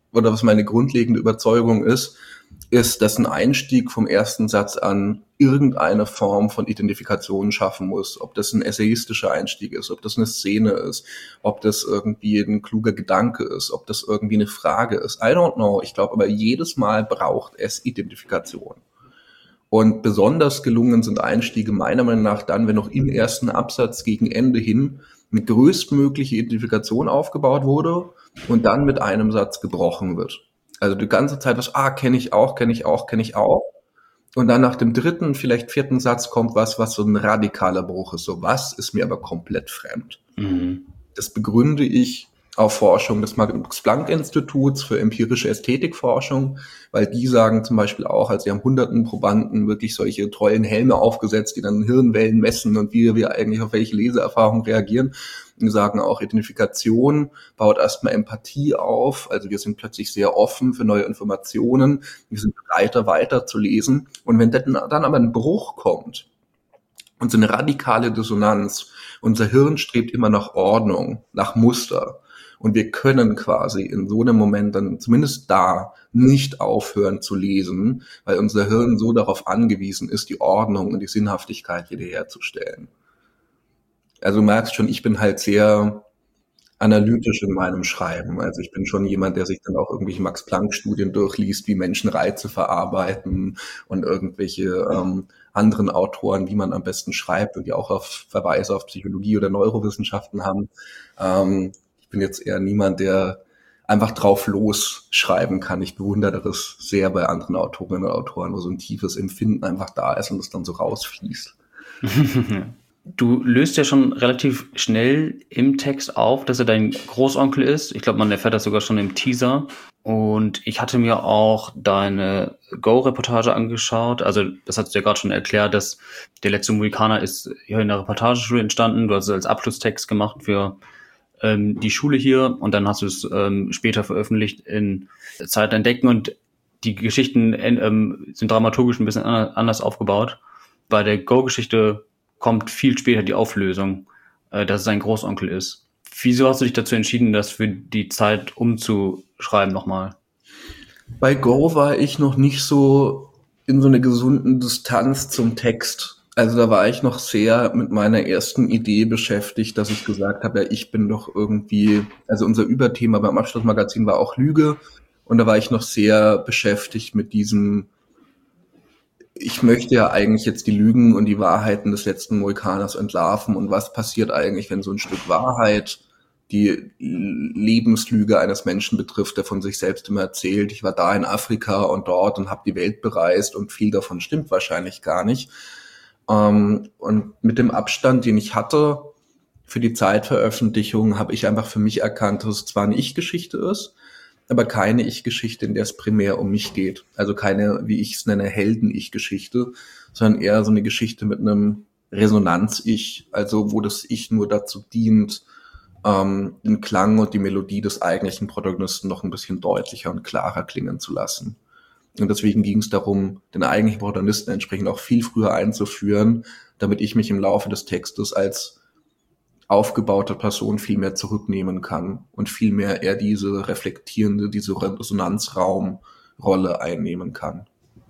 oder was meine grundlegende Überzeugung ist, ist, dass ein Einstieg vom ersten Satz an irgendeine Form von Identifikation schaffen muss. Ob das ein essayistischer Einstieg ist, ob das eine Szene ist, ob das irgendwie ein kluger Gedanke ist, ob das irgendwie eine Frage ist. I don't know. Ich glaube aber, jedes Mal braucht es Identifikation. Und besonders gelungen sind Einstiege meiner Meinung nach dann, wenn noch im ersten Absatz gegen Ende hin eine größtmögliche Identifikation aufgebaut wurde und dann mit einem Satz gebrochen wird. Also die ganze Zeit was, ah, kenne ich auch, kenne ich auch, kenne ich auch. Und dann nach dem dritten, vielleicht vierten Satz kommt was, was so ein radikaler Bruch ist. So was ist mir aber komplett fremd. Mhm. Das begründe ich auf Forschung des Max-Planck-Instituts für empirische Ästhetikforschung, weil die sagen zum Beispiel auch, also sie haben hunderten Probanden wirklich solche tollen Helme aufgesetzt, die dann Hirnwellen messen und wie wir eigentlich auf welche Leseerfahrung reagieren. Und die sagen auch, Identifikation baut erstmal Empathie auf, also wir sind plötzlich sehr offen für neue Informationen, wir sind bereiter weiterzulesen. Und wenn dann, dann aber ein Bruch kommt und so eine radikale Dissonanz, unser Hirn strebt immer nach Ordnung, nach Muster. Und wir können quasi in so einem Moment dann zumindest da nicht aufhören zu lesen, weil unser Hirn so darauf angewiesen ist, die Ordnung und die Sinnhaftigkeit wiederherzustellen. Also du merkst schon, ich bin halt sehr analytisch in meinem Schreiben. Also ich bin schon jemand, der sich dann auch irgendwelche Max-Planck-Studien durchliest, wie Menschen Reize verarbeiten und irgendwelche ähm, anderen Autoren, wie man am besten schreibt und die auch auf Verweise auf Psychologie oder Neurowissenschaften haben. Ähm, Ich bin jetzt eher niemand, der einfach drauf losschreiben kann. Ich bewundere das sehr bei anderen Autorinnen und Autoren, wo so ein tiefes Empfinden einfach da ist und es dann so rausfließt. Du löst ja schon relativ schnell im Text auf, dass er dein Großonkel ist. Ich glaube, man erfährt das sogar schon im Teaser. Und ich hatte mir auch deine Go-Reportage angeschaut. Also das hast du ja gerade schon erklärt, dass Der letzte Mohikaner ist hier in der Reportageschule entstanden. Du hast es als Abschlusstext gemacht für die Schule hier und dann hast du es ähm, später veröffentlicht in Zeit entdecken und die Geschichten ähm, sind dramaturgisch ein bisschen anders aufgebaut. Bei der Go-Geschichte kommt viel später die Auflösung, äh, dass es sein Großonkel ist. Wieso hast du dich dazu entschieden, das für die Zeit umzuschreiben nochmal? Bei Go war ich noch nicht so in so einer gesunden Distanz zum Text. Also da war ich noch sehr mit meiner ersten Idee beschäftigt, dass ich gesagt habe, ja, ich bin doch irgendwie, also unser Überthema beim Abschlussmagazin war auch Lüge und da war ich noch sehr beschäftigt mit diesem, ich möchte ja eigentlich jetzt die Lügen und die Wahrheiten des letzten Mohikaners entlarven und was passiert eigentlich, wenn so ein Stück Wahrheit die Lebenslüge eines Menschen betrifft, der von sich selbst immer erzählt, ich war da in Afrika und dort und habe die Welt bereist und viel davon stimmt wahrscheinlich gar nicht. Um, und mit dem Abstand, den ich hatte für die Zeitveröffentlichung, habe ich einfach für mich erkannt, dass es zwar eine Ich-Geschichte ist, aber keine Ich-Geschichte, in der es primär um mich geht. Also keine, wie ich es nenne, Helden-Ich-Geschichte, sondern eher so eine Geschichte mit einem Resonanz-Ich, also wo das Ich nur dazu dient, um, den Klang und die Melodie des eigentlichen Protagonisten noch ein bisschen deutlicher und klarer klingen zu lassen. Und deswegen ging es darum, den eigentlichen Protagonisten entsprechend auch viel früher einzuführen, damit ich mich im Laufe des Textes als aufgebaute Person viel mehr zurücknehmen kann und viel mehr eher diese reflektierende, diese Resonanzraumrolle einnehmen kann.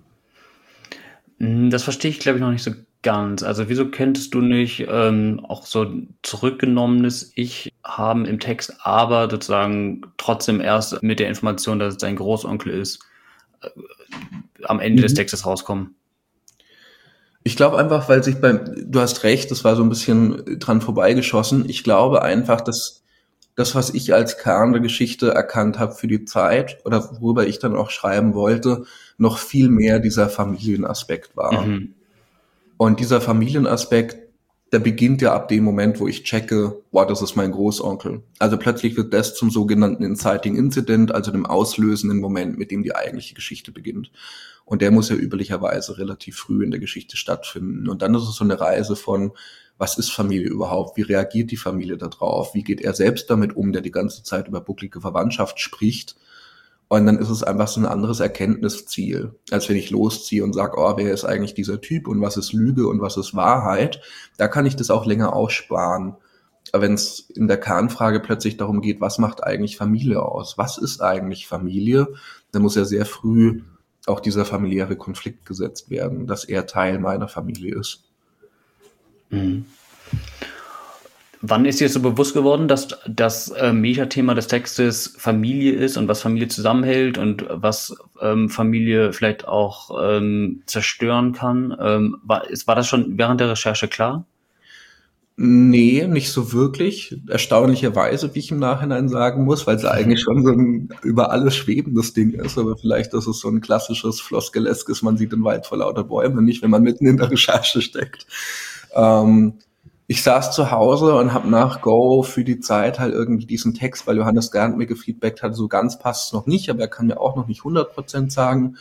Das verstehe ich, glaube ich, noch nicht so ganz. Also wieso könntest du nicht ähm, auch so zurückgenommenes Ich haben im Text, aber sozusagen trotzdem erst mit der Information, dass es dein Großonkel ist, am Ende mhm. des Textes rauskommen? Ich glaube einfach, weil sich beim, du hast recht, das war so ein bisschen dran vorbeigeschossen. Ich glaube einfach, dass das, was ich als Kern der Geschichte erkannt habe für die Zeit oder worüber ich dann auch schreiben wollte, noch viel mehr dieser Familienaspekt war. Mhm. Und dieser Familienaspekt, der beginnt ja ab dem Moment, wo ich checke, wow, das ist mein Großonkel. Also plötzlich wird das zum sogenannten Inciting Incident, also dem auslösenden Moment, mit dem die eigentliche Geschichte beginnt. Und der muss ja üblicherweise relativ früh in der Geschichte stattfinden. Und dann ist es so eine Reise von, was ist Familie überhaupt? Wie reagiert die Familie darauf? Wie geht er selbst damit um, der die ganze Zeit über bucklige Verwandtschaft spricht? Und dann ist es einfach so ein anderes Erkenntnisziel, als wenn ich losziehe und sage, oh, wer ist eigentlich dieser Typ und was ist Lüge und was ist Wahrheit? Da kann ich das auch länger aussparen. wenn es in der Kernfrage plötzlich darum geht, was macht eigentlich Familie aus? Was ist eigentlich Familie? Dann muss ja sehr früh auch dieser familiäre Konflikt gesetzt werden, dass er Teil meiner Familie ist. Mhm. Wann ist dir so bewusst geworden, dass das äh, Metathema des Textes Familie ist und was Familie zusammenhält und was ähm, Familie vielleicht auch ähm, zerstören kann? Ähm, war, ist, war das schon während der Recherche klar? Nee, nicht so wirklich. Erstaunlicherweise, wie ich im Nachhinein sagen muss, weil es eigentlich schon so ein über alles schwebendes Ding ist. Aber vielleicht ist es so ein klassisches Floskeleskes, man sieht den Wald vor lauter Bäumen, nicht wenn man mitten in der Recherche steckt. Ähm, ich saß zu Hause und habe nach Go für die Zeit halt irgendwie diesen Text, weil Johannes Gernt mir gefeedbackt hat, so ganz passt es noch nicht, aber er kann mir auch noch nicht hundert Prozent sagen,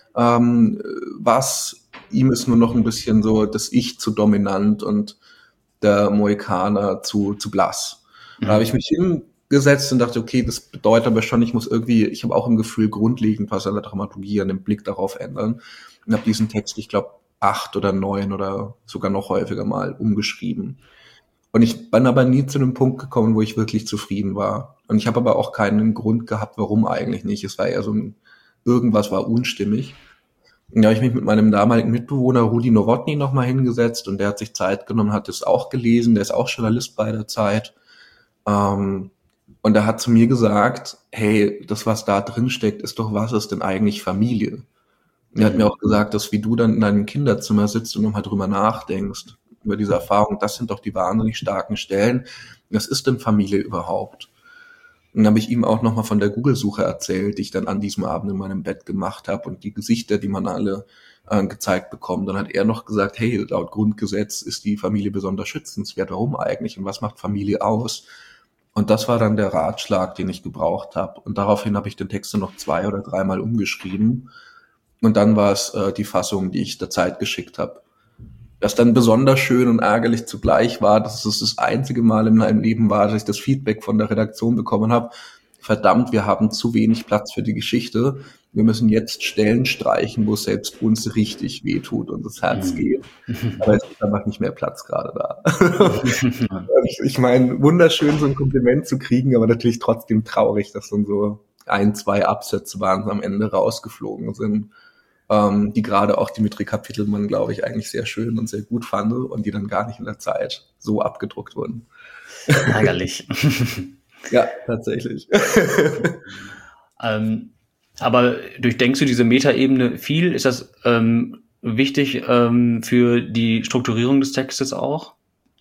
ähm, was. Ihm ist nur noch ein bisschen so das Ich zu dominant und der Mohikaner zu, zu blass. Mhm. Da habe ich mich hingesetzt und dachte, okay, das bedeutet aber schon, ich muss irgendwie, ich habe auch im Gefühl, grundlegend was an der Dramaturgie, an dem Blick darauf ändern. Und habe diesen Text, ich glaube, acht oder neun oder sogar noch häufiger mal umgeschrieben. Und ich bin aber nie zu einem Punkt gekommen, wo ich wirklich zufrieden war. Und ich habe aber auch keinen Grund gehabt, warum eigentlich nicht. Es war eher so ein, irgendwas war unstimmig. Und da habe ich mich mit meinem damaligen Mitbewohner Rudi Nowotny nochmal hingesetzt und der hat sich Zeit genommen, hat es auch gelesen, der ist auch Journalist bei der Zeit. Ähm, und er hat zu mir gesagt, hey, das, was da drin steckt, ist doch, was ist denn eigentlich Familie? Und er hat mir auch gesagt, dass wie du dann in deinem Kinderzimmer sitzt und nochmal drüber nachdenkst, über diese Erfahrung, das sind doch die wahnsinnig starken Stellen. Was ist denn Familie überhaupt? Und dann habe ich ihm auch nochmal von der Google-Suche erzählt, die ich dann an diesem Abend in meinem Bett gemacht habe und die Gesichter, die man alle äh, gezeigt bekommt. Dann hat er noch gesagt, hey, laut Grundgesetz ist die Familie besonders schützenswert. Warum eigentlich? Und was macht Familie aus? Und das war dann der Ratschlag, den ich gebraucht habe. Und daraufhin habe ich den Text dann noch zwei oder dreimal umgeschrieben. Und dann war es äh, die Fassung, die ich der Zeit geschickt habe. Das dann besonders schön und ärgerlich zugleich war, dass es das einzige Mal in meinem Leben war, dass ich das Feedback von der Redaktion bekommen habe. Verdammt, wir haben zu wenig Platz für die Geschichte. Wir müssen jetzt Stellen streichen, wo es selbst uns richtig wehtut und das Herz geht. Aber es ist einfach nicht mehr Platz gerade da. ich, ich meine, wunderschön, so ein Kompliment zu kriegen, aber natürlich trotzdem traurig, dass dann so ein, zwei Absätze waren am Ende rausgeflogen sind. Ähm, die gerade auch Dimitri Kapitelmann, glaube ich, eigentlich sehr schön und sehr gut fand und die dann gar nicht in der Zeit so abgedruckt wurden. Ärgerlich. Ja, tatsächlich. ähm, aber durchdenkst du diese Metaebene viel? Ist das ähm, wichtig ähm, für die Strukturierung des Textes auch?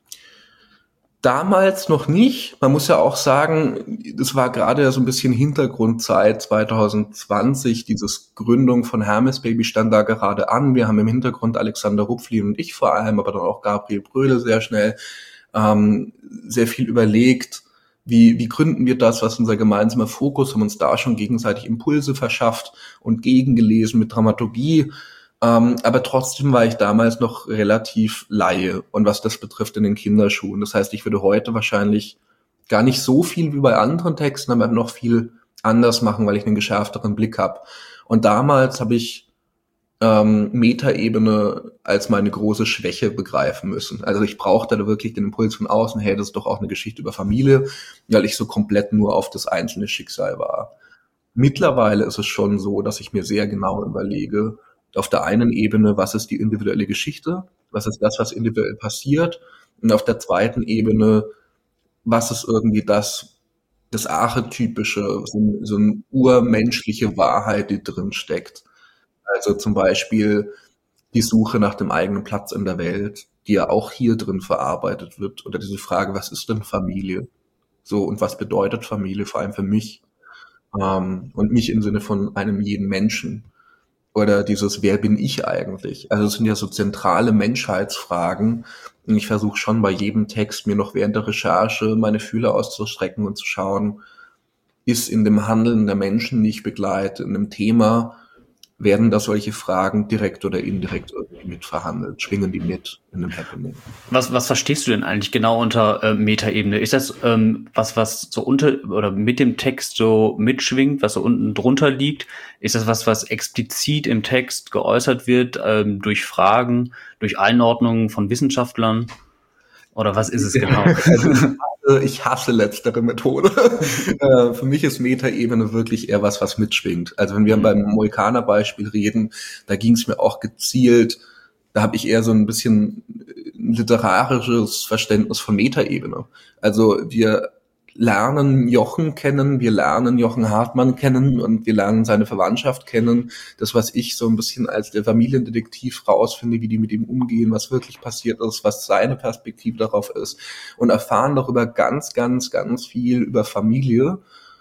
Damals noch nicht. Man muss ja auch sagen, das war gerade so ein bisschen Hintergrundzeit zwanzig zwanzig. Dieses Gründung von Hermes Baby stand da gerade an. Wir haben im Hintergrund Alexander Rupfli und ich vor allem, aber dann auch Gabriel Bröhle sehr schnell, ähm, sehr viel überlegt. Wie, wie gründen wir das? Was ist unser gemeinsamer Fokus? Haben uns da schon gegenseitig Impulse verschafft und gegengelesen mit Dramaturgie. Ähm, aber trotzdem war ich damals noch relativ Laie und was das betrifft in den Kinderschuhen. Das heißt, ich würde heute wahrscheinlich gar nicht so viel wie bei anderen Texten, aber noch viel anders machen, weil ich einen geschärfteren Blick habe. Und damals habe ich ähm, Metaebene als meine große Schwäche begreifen müssen. Also ich brauchte da wirklich den Impuls von außen, hey, das ist doch auch eine Geschichte über Familie, weil ich so komplett nur auf das einzelne Schicksal war. Mittlerweile ist es schon so, dass ich mir sehr genau überlege, auf der einen Ebene, was ist die individuelle Geschichte, was ist das, was individuell passiert, und auf der zweiten Ebene, was ist irgendwie das, das Archetypische, so, so eine urmenschliche Wahrheit, die drin steckt. Also zum Beispiel die Suche nach dem eigenen Platz in der Welt, die ja auch hier drin verarbeitet wird, oder diese Frage, was ist denn Familie? So, und was bedeutet Familie, vor allem für mich, ähm, und mich im Sinne von einem jeden Menschen. Oder dieses, wer bin ich eigentlich? Also es sind ja so zentrale Menschheitsfragen. Und ich versuche schon bei jedem Text, mir noch während der Recherche meine Fühler auszustrecken und zu schauen, ist in dem Handeln der Menschen, die ich begleite, in dem Thema, werden da solche Fragen direkt oder indirekt irgendwie mit verhandelt? Schwingen die mit in einem Happening? Was, was verstehst du denn eigentlich genau unter äh, Metaebene? Ist das ähm, was, was so unter oder mit dem Text so mitschwingt, was so unten drunter liegt? Ist das was, was explizit im Text geäußert wird, ähm, durch Fragen, durch Einordnungen von Wissenschaftlern? Oder was ist es genau? Also ich hasse letztere Methode. Für mich ist Metaebene wirklich eher was, was mitschwingt. Also wenn wir mhm. beim Mohikaner-Beispiel reden, da ging es mir auch gezielt, da habe ich eher so ein bisschen literarisches Verständnis von Metaebene. Also wir lernen Jochen kennen, wir lernen Jochen Hartmann kennen und wir lernen seine Verwandtschaft kennen. Das, was ich so ein bisschen als der Familiendetektiv rausfinde, wie die mit ihm umgehen, was wirklich passiert ist, was seine Perspektive darauf ist und erfahren darüber ganz, ganz, ganz viel über Familie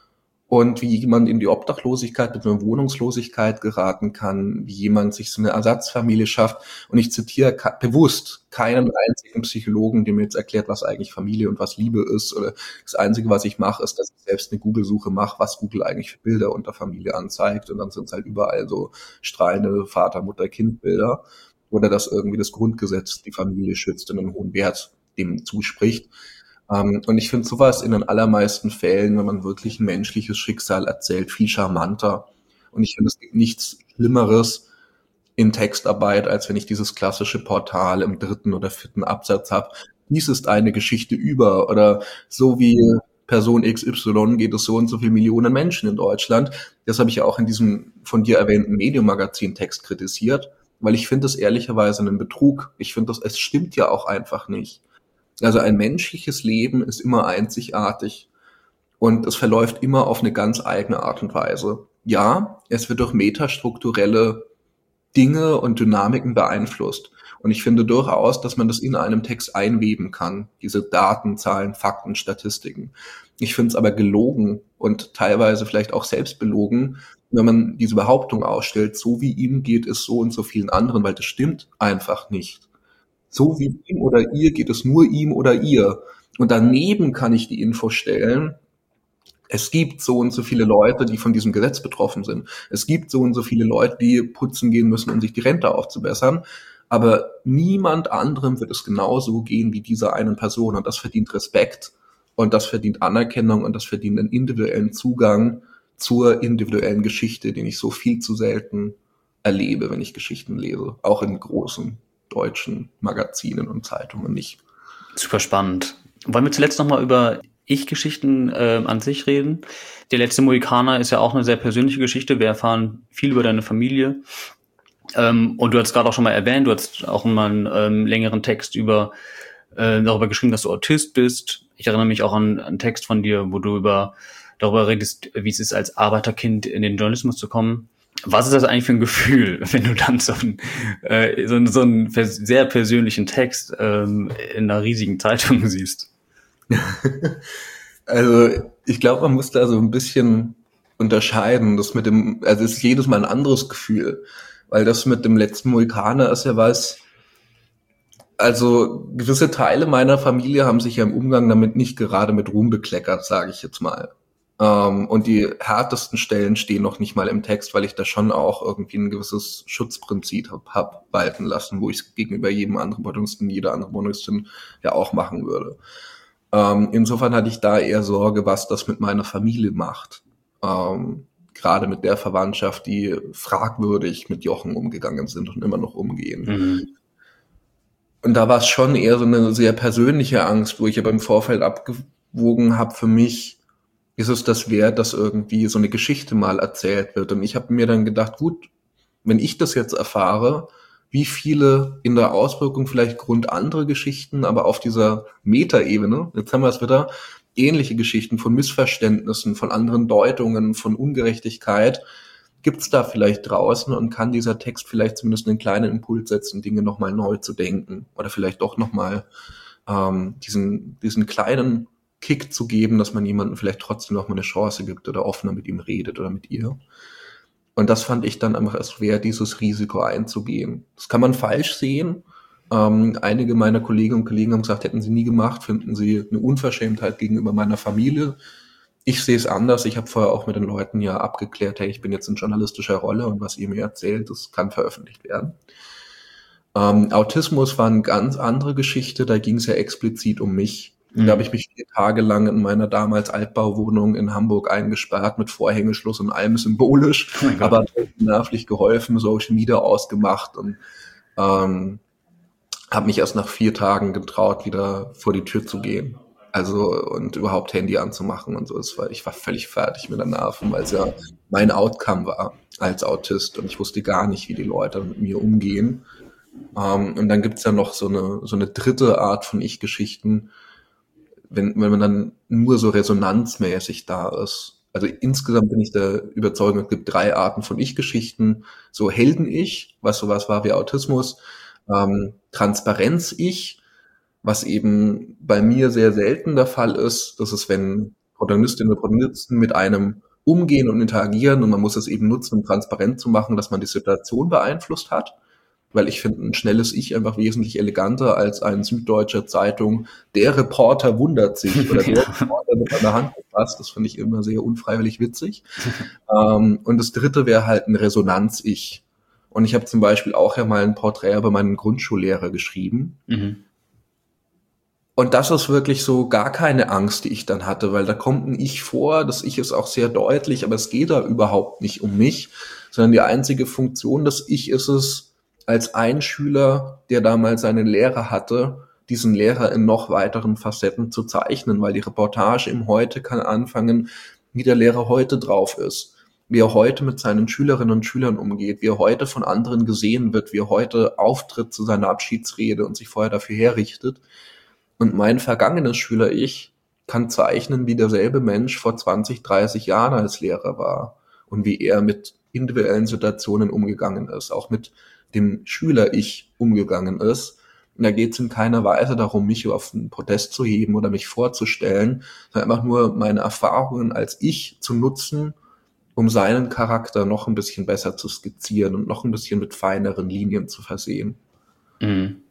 und wie jemand in die Obdachlosigkeit, mit einer Wohnungslosigkeit geraten kann, wie jemand sich so eine Ersatzfamilie schafft. Und ich zitiere ka- bewusst keinen einzigen Psychologen, der mir jetzt erklärt, was eigentlich Familie und was Liebe ist. Oder das Einzige, was ich mache, ist, dass ich selbst eine Google-Suche mache, was Google eigentlich für Bilder unter Familie anzeigt. Und dann sind es halt überall so strahlende Vater-, Mutter-, Kind-Bilder. Oder dass irgendwie das Grundgesetz die Familie schützt und einen hohen Wert dem zuspricht. Um, und ich finde sowas in den allermeisten Fällen, wenn man wirklich ein menschliches Schicksal erzählt, viel charmanter. Und ich finde, es gibt nichts Schlimmeres in Textarbeit, als wenn ich dieses klassische Portal im dritten oder vierten Absatz habe. Dies ist eine Geschichte über oder so wie Person X Y geht es so und so viele Millionen Menschen in Deutschland. Das habe ich ja auch in diesem von dir erwähnten Medium-Magazin-Text kritisiert, weil ich finde es ehrlicherweise einen Betrug. Ich finde, es stimmt ja auch einfach nicht. Also ein menschliches Leben ist immer einzigartig und es verläuft immer auf eine ganz eigene Art und Weise. Ja, es wird durch metastrukturelle Dinge und Dynamiken beeinflusst. Und ich finde durchaus, dass man das in einem Text einweben kann, diese Daten, Zahlen, Fakten, Statistiken. Ich finde es aber gelogen und teilweise vielleicht auch selbst belogen, wenn man diese Behauptung ausstellt, so wie ihm geht es so und so vielen anderen, weil das stimmt einfach nicht. So wie ihm oder ihr geht es nur ihm oder ihr. Und daneben kann ich die Info stellen, es gibt so und so viele Leute, die von diesem Gesetz betroffen sind. Es gibt so und so viele Leute, die putzen gehen müssen, um sich die Rente aufzubessern. Aber niemand anderem wird es genauso gehen wie dieser einen Person. Und das verdient Respekt und das verdient Anerkennung und das verdient einen individuellen Zugang zur individuellen Geschichte, den ich so viel zu selten erlebe, wenn ich Geschichten lese. Auch in großen deutschen Magazinen und Zeitungen nicht. Super spannend. Wollen wir zuletzt nochmal über Ich-Geschichten äh, an sich reden? Der letzte Mohikaner ist ja auch eine sehr persönliche Geschichte. Wir erfahren viel über deine Familie. Ähm, und du hast gerade auch schon mal erwähnt, du hast auch mal einen ähm, längeren Text über äh, darüber geschrieben, dass du Autist bist. Ich erinnere mich auch an einen Text von dir, wo du über darüber redest, wie es ist, als Arbeiterkind in den Journalismus zu kommen. Was ist das eigentlich für ein Gefühl, wenn du dann so einen, äh, so, so einen sehr persönlichen Text ähm, in einer riesigen Zeitung siehst? Also ich glaube, man muss da so ein bisschen unterscheiden. Das mit dem, also es ist jedes Mal ein anderes Gefühl, weil das mit dem letzten Mohikaner ist ja was. Also gewisse Teile meiner Familie haben sich ja im Umgang damit nicht gerade mit Ruhm bekleckert, sage ich jetzt mal. Um, und die härtesten Stellen stehen noch nicht mal im Text, weil ich da schon auch irgendwie ein gewisses Schutzprinzip hab, hab walten lassen, wo ich es gegenüber jedem anderen Bundestin, jeder anderen Bundestin ja auch machen würde. Um, insofern hatte ich da eher Sorge, was das mit meiner Familie macht. Um, gerade mit der Verwandtschaft, die fragwürdig mit Jochen umgegangen sind und immer noch umgehen. Mhm. Und da war es schon eher so eine sehr persönliche Angst, wo ich aber im Vorfeld abgewogen habe für mich, ist es das wert, dass irgendwie so eine Geschichte mal erzählt wird. Und ich habe mir dann gedacht, gut, wenn ich das jetzt erfahre, wie viele in der Auswirkung vielleicht Grund andere Geschichten, aber auf dieser Metaebene, jetzt haben wir es wieder, ähnliche Geschichten von Missverständnissen, von anderen Deutungen, von Ungerechtigkeit, gibt es da vielleicht draußen und kann dieser Text vielleicht zumindest einen kleinen Impuls setzen, Dinge nochmal neu zu denken oder vielleicht doch nochmal ähm, diesen, diesen kleinen Kick zu geben, dass man jemandem vielleicht trotzdem noch mal eine Chance gibt oder offener mit ihm redet oder mit ihr. Und das fand ich dann einfach es wert, dieses Risiko einzugehen. Das kann man falsch sehen. Ähm, einige meiner Kolleginnen und Kollegen haben gesagt, hätten sie nie gemacht, finden sie eine Unverschämtheit gegenüber meiner Familie. Ich sehe es anders. Ich habe vorher auch mit den Leuten ja abgeklärt, hey, ich bin jetzt in journalistischer Rolle und was ihr mir erzählt, das kann veröffentlicht werden. Ähm, Autismus war eine ganz andere Geschichte. Da ging es ja explizit um mich. Mhm. Da habe ich mich vier Tage lang in meiner damals Altbauwohnung in Hamburg eingesperrt mit Vorhängeschluss und allem symbolisch, oh aber nervlich geholfen, Social Media ausgemacht und ähm, habe mich erst nach vier Tagen getraut, wieder vor die Tür zu gehen. Also und überhaupt Handy anzumachen und so. Es war, ich war völlig fertig mit den Nerven, weil es ja mein Outcome war als Autist und ich wusste gar nicht, wie die Leute mit mir umgehen. Ähm, und dann gibt's ja noch so eine so eine dritte Art von Ich-Geschichten, wenn wenn man dann nur so resonanzmäßig da ist. Also insgesamt bin ich der Überzeugung, es gibt drei Arten von Ich-Geschichten. So Helden-Ich, was sowas war wie Autismus, ähm, Transparenz-Ich, was eben bei mir sehr selten der Fall ist. Das ist, wenn Protagonistinnen und Protagonisten mit einem umgehen und interagieren und man muss es eben nutzen, um transparent zu machen, dass man die Situation beeinflusst hat. Weil ich finde ein schnelles Ich einfach wesentlich eleganter als eine Süddeutsche Zeitung. Der Reporter wundert sich oder der Ja. Reporter mit einer Hand gefasst. Das finde ich immer sehr unfreiwillig witzig. ähm, und das dritte wäre halt ein Resonanz-Ich. Und ich habe zum Beispiel auch ja mal ein Porträt über meinen Grundschullehrer geschrieben. Mhm. Und das ist wirklich so gar keine Angst, die ich dann hatte, weil da kommt ein Ich vor, das Ich ist auch sehr deutlich, aber es geht da überhaupt nicht um mich, sondern die einzige Funktion des Ich ist es, als ein Schüler, der damals seinen Lehrer hatte, diesen Lehrer in noch weiteren Facetten zu zeichnen, weil die Reportage im Heute kann anfangen, wie der Lehrer heute drauf ist, wie er heute mit seinen Schülerinnen und Schülern umgeht, wie er heute von anderen gesehen wird, wie er heute auftritt zu seiner Abschiedsrede und sich vorher dafür herrichtet. Und mein vergangenes Schüler-Ich kann zeichnen, wie derselbe Mensch vor zwanzig, dreißig Jahren als Lehrer war und wie er mit individuellen Situationen umgegangen ist, auch mit dem Schüler-Ich umgegangen ist. Und da geht es in keiner Weise darum, mich auf den Podest zu heben oder mich vorzustellen, sondern einfach nur meine Erfahrungen als Ich zu nutzen, um seinen Charakter noch ein bisschen besser zu skizzieren und noch ein bisschen mit feineren Linien zu versehen. Mhm.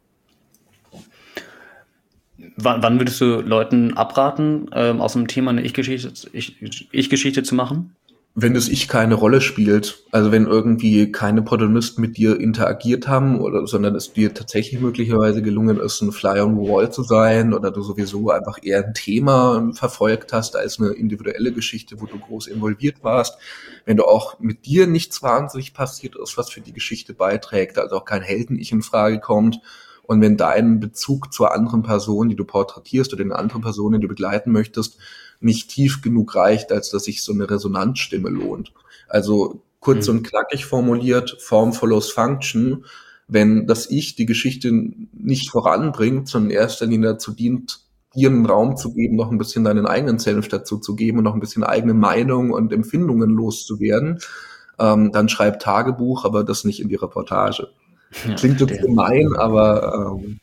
Wann, wann würdest du Leuten abraten, ähm, aus dem Thema eine Ich-Geschichte, Ich, Ich-Geschichte zu machen? Wenn das Ich keine Rolle spielt, also wenn irgendwie keine Protagonisten mit dir interagiert haben, oder sondern es dir tatsächlich möglicherweise gelungen ist, ein Fly on the Wall zu sein, oder du sowieso einfach eher ein Thema verfolgt hast als eine individuelle Geschichte, wo du groß involviert warst, wenn du auch mit dir nichts wahnsinnig passiert ist, was für die Geschichte beiträgt, also auch kein Helden-Ich in Frage kommt, und wenn dein Bezug zur anderen Person, die du porträtierst, oder den anderen Personen, die du begleiten möchtest, nicht tief genug reicht, als dass sich so eine Resonanzstimme lohnt. Also kurz mhm. und knackig formuliert, Form follows Function. Wenn das Ich die Geschichte nicht voranbringt, sondern in erster Linie dazu dient, dir einen Raum zu geben, noch ein bisschen deinen eigenen Senf dazu zu geben und noch ein bisschen eigene Meinung und Empfindungen loszuwerden, ähm, dann schreib Tagebuch, aber das nicht in die Reportage. Ja, klingt jetzt gemein, aber ähm,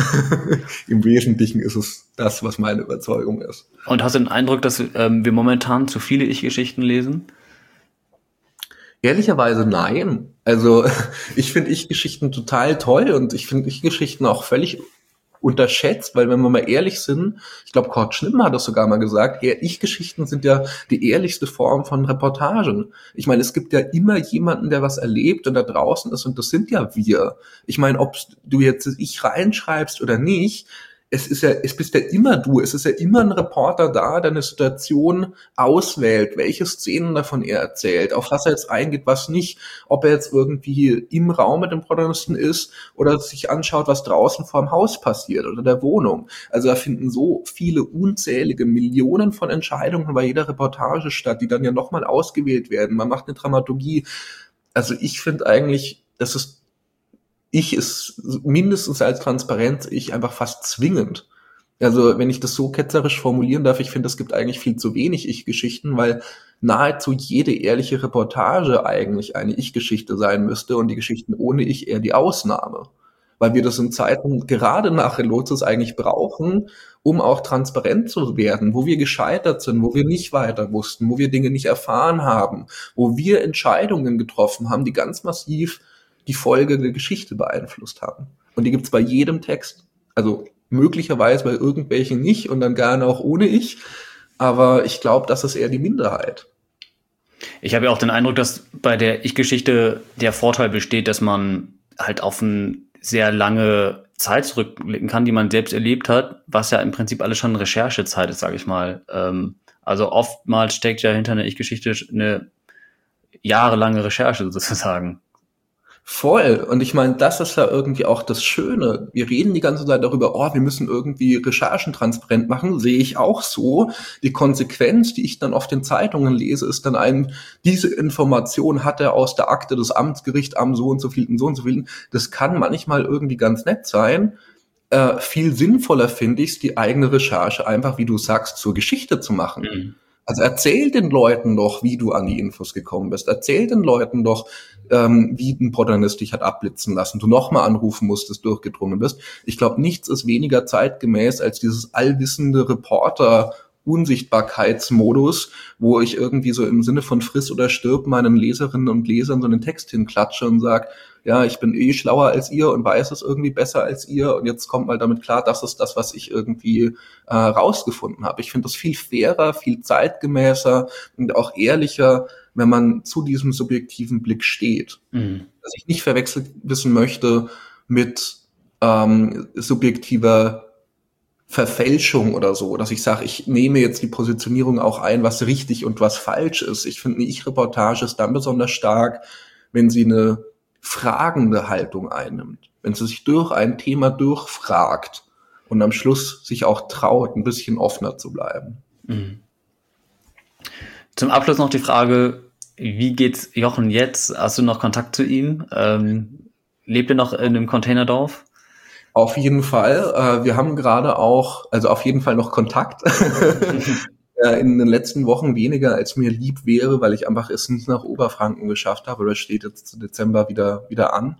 im Wesentlichen ist es das, was meine Überzeugung ist. Und hast du den Eindruck, dass ähm, wir momentan zu viele Ich-Geschichten lesen? Ehrlicherweise nein. Also ich finde Ich-Geschichten total toll und ich finde Ich-Geschichten auch völlig unterschätzt, weil wenn wir mal ehrlich sind, ich glaube, Kurt Schlimm hat das sogar mal gesagt, Ich-Geschichten sind ja die ehrlichste Form von Reportagen. Ich meine, es gibt ja immer jemanden, der was erlebt und da draußen ist und das sind ja wir. Ich meine, ob du jetzt Ich reinschreibst oder nicht, es ist ja, es bist ja immer du, es ist ja immer ein Reporter da, der eine Situation auswählt, welche Szenen davon er erzählt, auf was er jetzt eingeht, was nicht, ob er jetzt irgendwie im Raum mit dem Protagonisten ist oder sich anschaut, was draußen vorm Haus passiert oder der Wohnung. Also da finden so viele unzählige Millionen von Entscheidungen bei jeder Reportage statt, die dann ja nochmal ausgewählt werden. Man macht eine Dramaturgie. Also ich finde eigentlich, das ist Ich ist mindestens als Transparenz ich einfach fast zwingend. Also wenn ich das so ketzerisch formulieren darf, ich finde, es gibt eigentlich viel zu wenig Ich-Geschichten, weil nahezu jede ehrliche Reportage eigentlich eine Ich-Geschichte sein müsste und die Geschichten ohne Ich eher die Ausnahme. Weil wir das in Zeiten gerade nach Relotius eigentlich brauchen, um auch transparent zu werden, wo wir gescheitert sind, wo wir nicht weiter wussten, wo wir Dinge nicht erfahren haben, wo wir Entscheidungen getroffen haben, die ganz massiv die Folge der Geschichte beeinflusst haben. Und die gibt's bei jedem Text. Also möglicherweise bei irgendwelchen nicht und dann gerne auch ohne Ich. Aber ich glaube, das ist eher die Minderheit. Ich habe ja auch den Eindruck, dass bei der Ich-Geschichte der Vorteil besteht, dass man halt auf eine sehr lange Zeit zurückblicken kann, die man selbst erlebt hat, was ja im Prinzip alles schon Recherchezeit ist, sage ich mal. Also oftmals steckt ja hinter einer Ich-Geschichte eine jahrelange Recherche sozusagen. Voll. Und ich meine, das ist ja irgendwie auch das Schöne. Wir reden die ganze Zeit darüber, oh, wir müssen irgendwie Recherchen transparent machen. Sehe ich auch so. Die Konsequenz, die ich dann auf den Zeitungen lese, ist dann ein, diese Information hat er aus der Akte des Amtsgerichts am so und so vielen, so und so vielen. Das kann manchmal irgendwie ganz nett sein. Äh, viel sinnvoller finde ich es, die eigene Recherche einfach, wie du sagst, zur Geschichte zu machen. Mhm. Also erzähl den Leuten doch, wie du an die Infos gekommen bist. Erzähl den Leuten doch, ähm, wie ein Protagonist dich hat abblitzen lassen, du nochmal anrufen musstest, durchgedrungen bist. Ich glaube, nichts ist weniger zeitgemäß als dieses allwissende Reporter-Unsichtbarkeitsmodus, wo ich irgendwie so im Sinne von friss oder stirb meinen Leserinnen und Lesern so einen Text hinklatsche und sag, ja, ich bin eh schlauer als ihr und weiß es irgendwie besser als ihr und jetzt kommt mal damit klar, das ist das, was ich irgendwie äh, rausgefunden habe. Ich finde das viel fairer, viel zeitgemäßer und auch ehrlicher, wenn man zu diesem subjektiven Blick steht. Mhm. Dass ich nicht verwechselt wissen möchte mit ähm, subjektiver Verfälschung oder so, dass ich sage, ich nehme jetzt die Positionierung auch ein, was richtig und was falsch ist. Ich finde, eine Ich-Reportage ist dann besonders stark, wenn sie eine fragende Haltung einnimmt, wenn sie sich durch ein Thema durchfragt und am Schluss sich auch traut, ein bisschen offener zu bleiben. Mhm. Zum Abschluss noch die Frage, wie geht's Jochen jetzt? Hast du noch Kontakt zu ihm? Ähm, lebt er noch in einem Containerdorf? Auf jeden Fall. Äh, wir haben gerade auch, also auf jeden Fall noch Kontakt. In den letzten Wochen weniger, als mir lieb wäre, weil ich einfach es nicht nach Oberfranken geschafft habe. Oder steht jetzt zu Dezember wieder wieder an.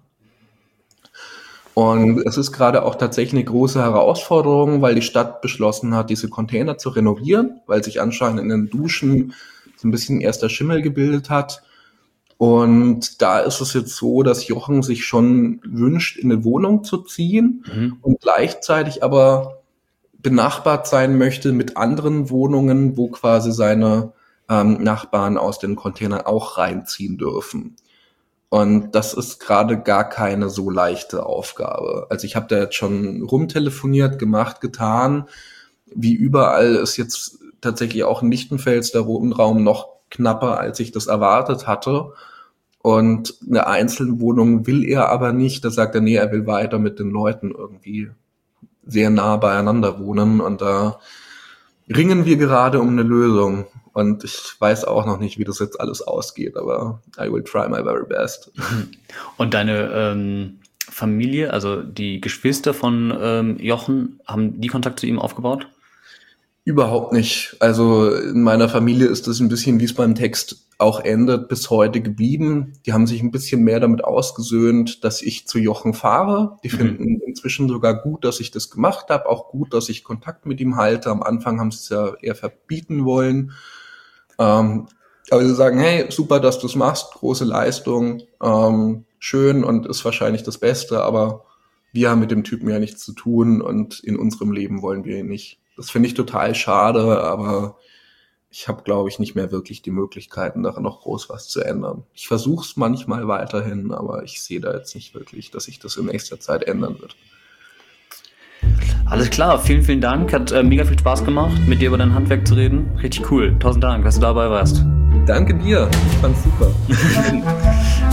Und es ist gerade auch tatsächlich eine große Herausforderung, weil die Stadt beschlossen hat, diese Container zu renovieren, weil sich anscheinend in den Duschen so ein bisschen erster Schimmel gebildet hat. Und da ist es jetzt so, dass Jochen sich schon wünscht, in eine Wohnung zu ziehen mhm. und gleichzeitig aber benachbart sein möchte mit anderen Wohnungen, wo quasi seine ähm, Nachbarn aus den Containern auch reinziehen dürfen. Und das ist gerade gar keine so leichte Aufgabe. Also ich habe da jetzt schon rumtelefoniert, gemacht, getan. Wie überall ist jetzt tatsächlich auch in Lichtenfels der Wohnraum noch knapper, als ich das erwartet hatte. Und eine Einzelwohnung will er aber nicht. Da sagt er, nee, er will weiter mit den Leuten irgendwie sehr nah beieinander wohnen und da ringen wir gerade um eine Lösung und ich weiß auch noch nicht, wie das jetzt alles ausgeht, aber I will try my very best. Und deine ähm, Familie, also die Geschwister von ähm, Jochen, haben die Kontakt zu ihm aufgebaut? Überhaupt nicht. Also in meiner Familie ist das ein bisschen, wie es beim Text auch endet, bis heute geblieben. Die haben sich ein bisschen mehr damit ausgesöhnt, dass ich zu Jochen fahre. Die mhm. finden inzwischen sogar gut, dass ich das gemacht habe, auch gut, dass ich Kontakt mit ihm halte. Am Anfang haben sie es ja eher verbieten wollen. Ähm, aber sie sagen, hey, super, dass du es machst, große Leistung, ähm, schön und ist wahrscheinlich das Beste, aber wir haben mit dem Typen ja nichts zu tun und in unserem Leben wollen wir ihn nicht. Das finde ich total schade, aber ich habe, glaube ich, nicht mehr wirklich die Möglichkeiten, daran noch groß was zu ändern. Ich versuche es manchmal weiterhin, aber ich sehe da jetzt nicht wirklich, dass sich das in nächster Zeit ändern wird. Alles klar, vielen, vielen Dank. Hat äh, mega viel Spaß gemacht, mit dir über dein Handwerk zu reden. Richtig cool. Tausend Dank, dass du dabei warst. Danke dir. Ich fand's super.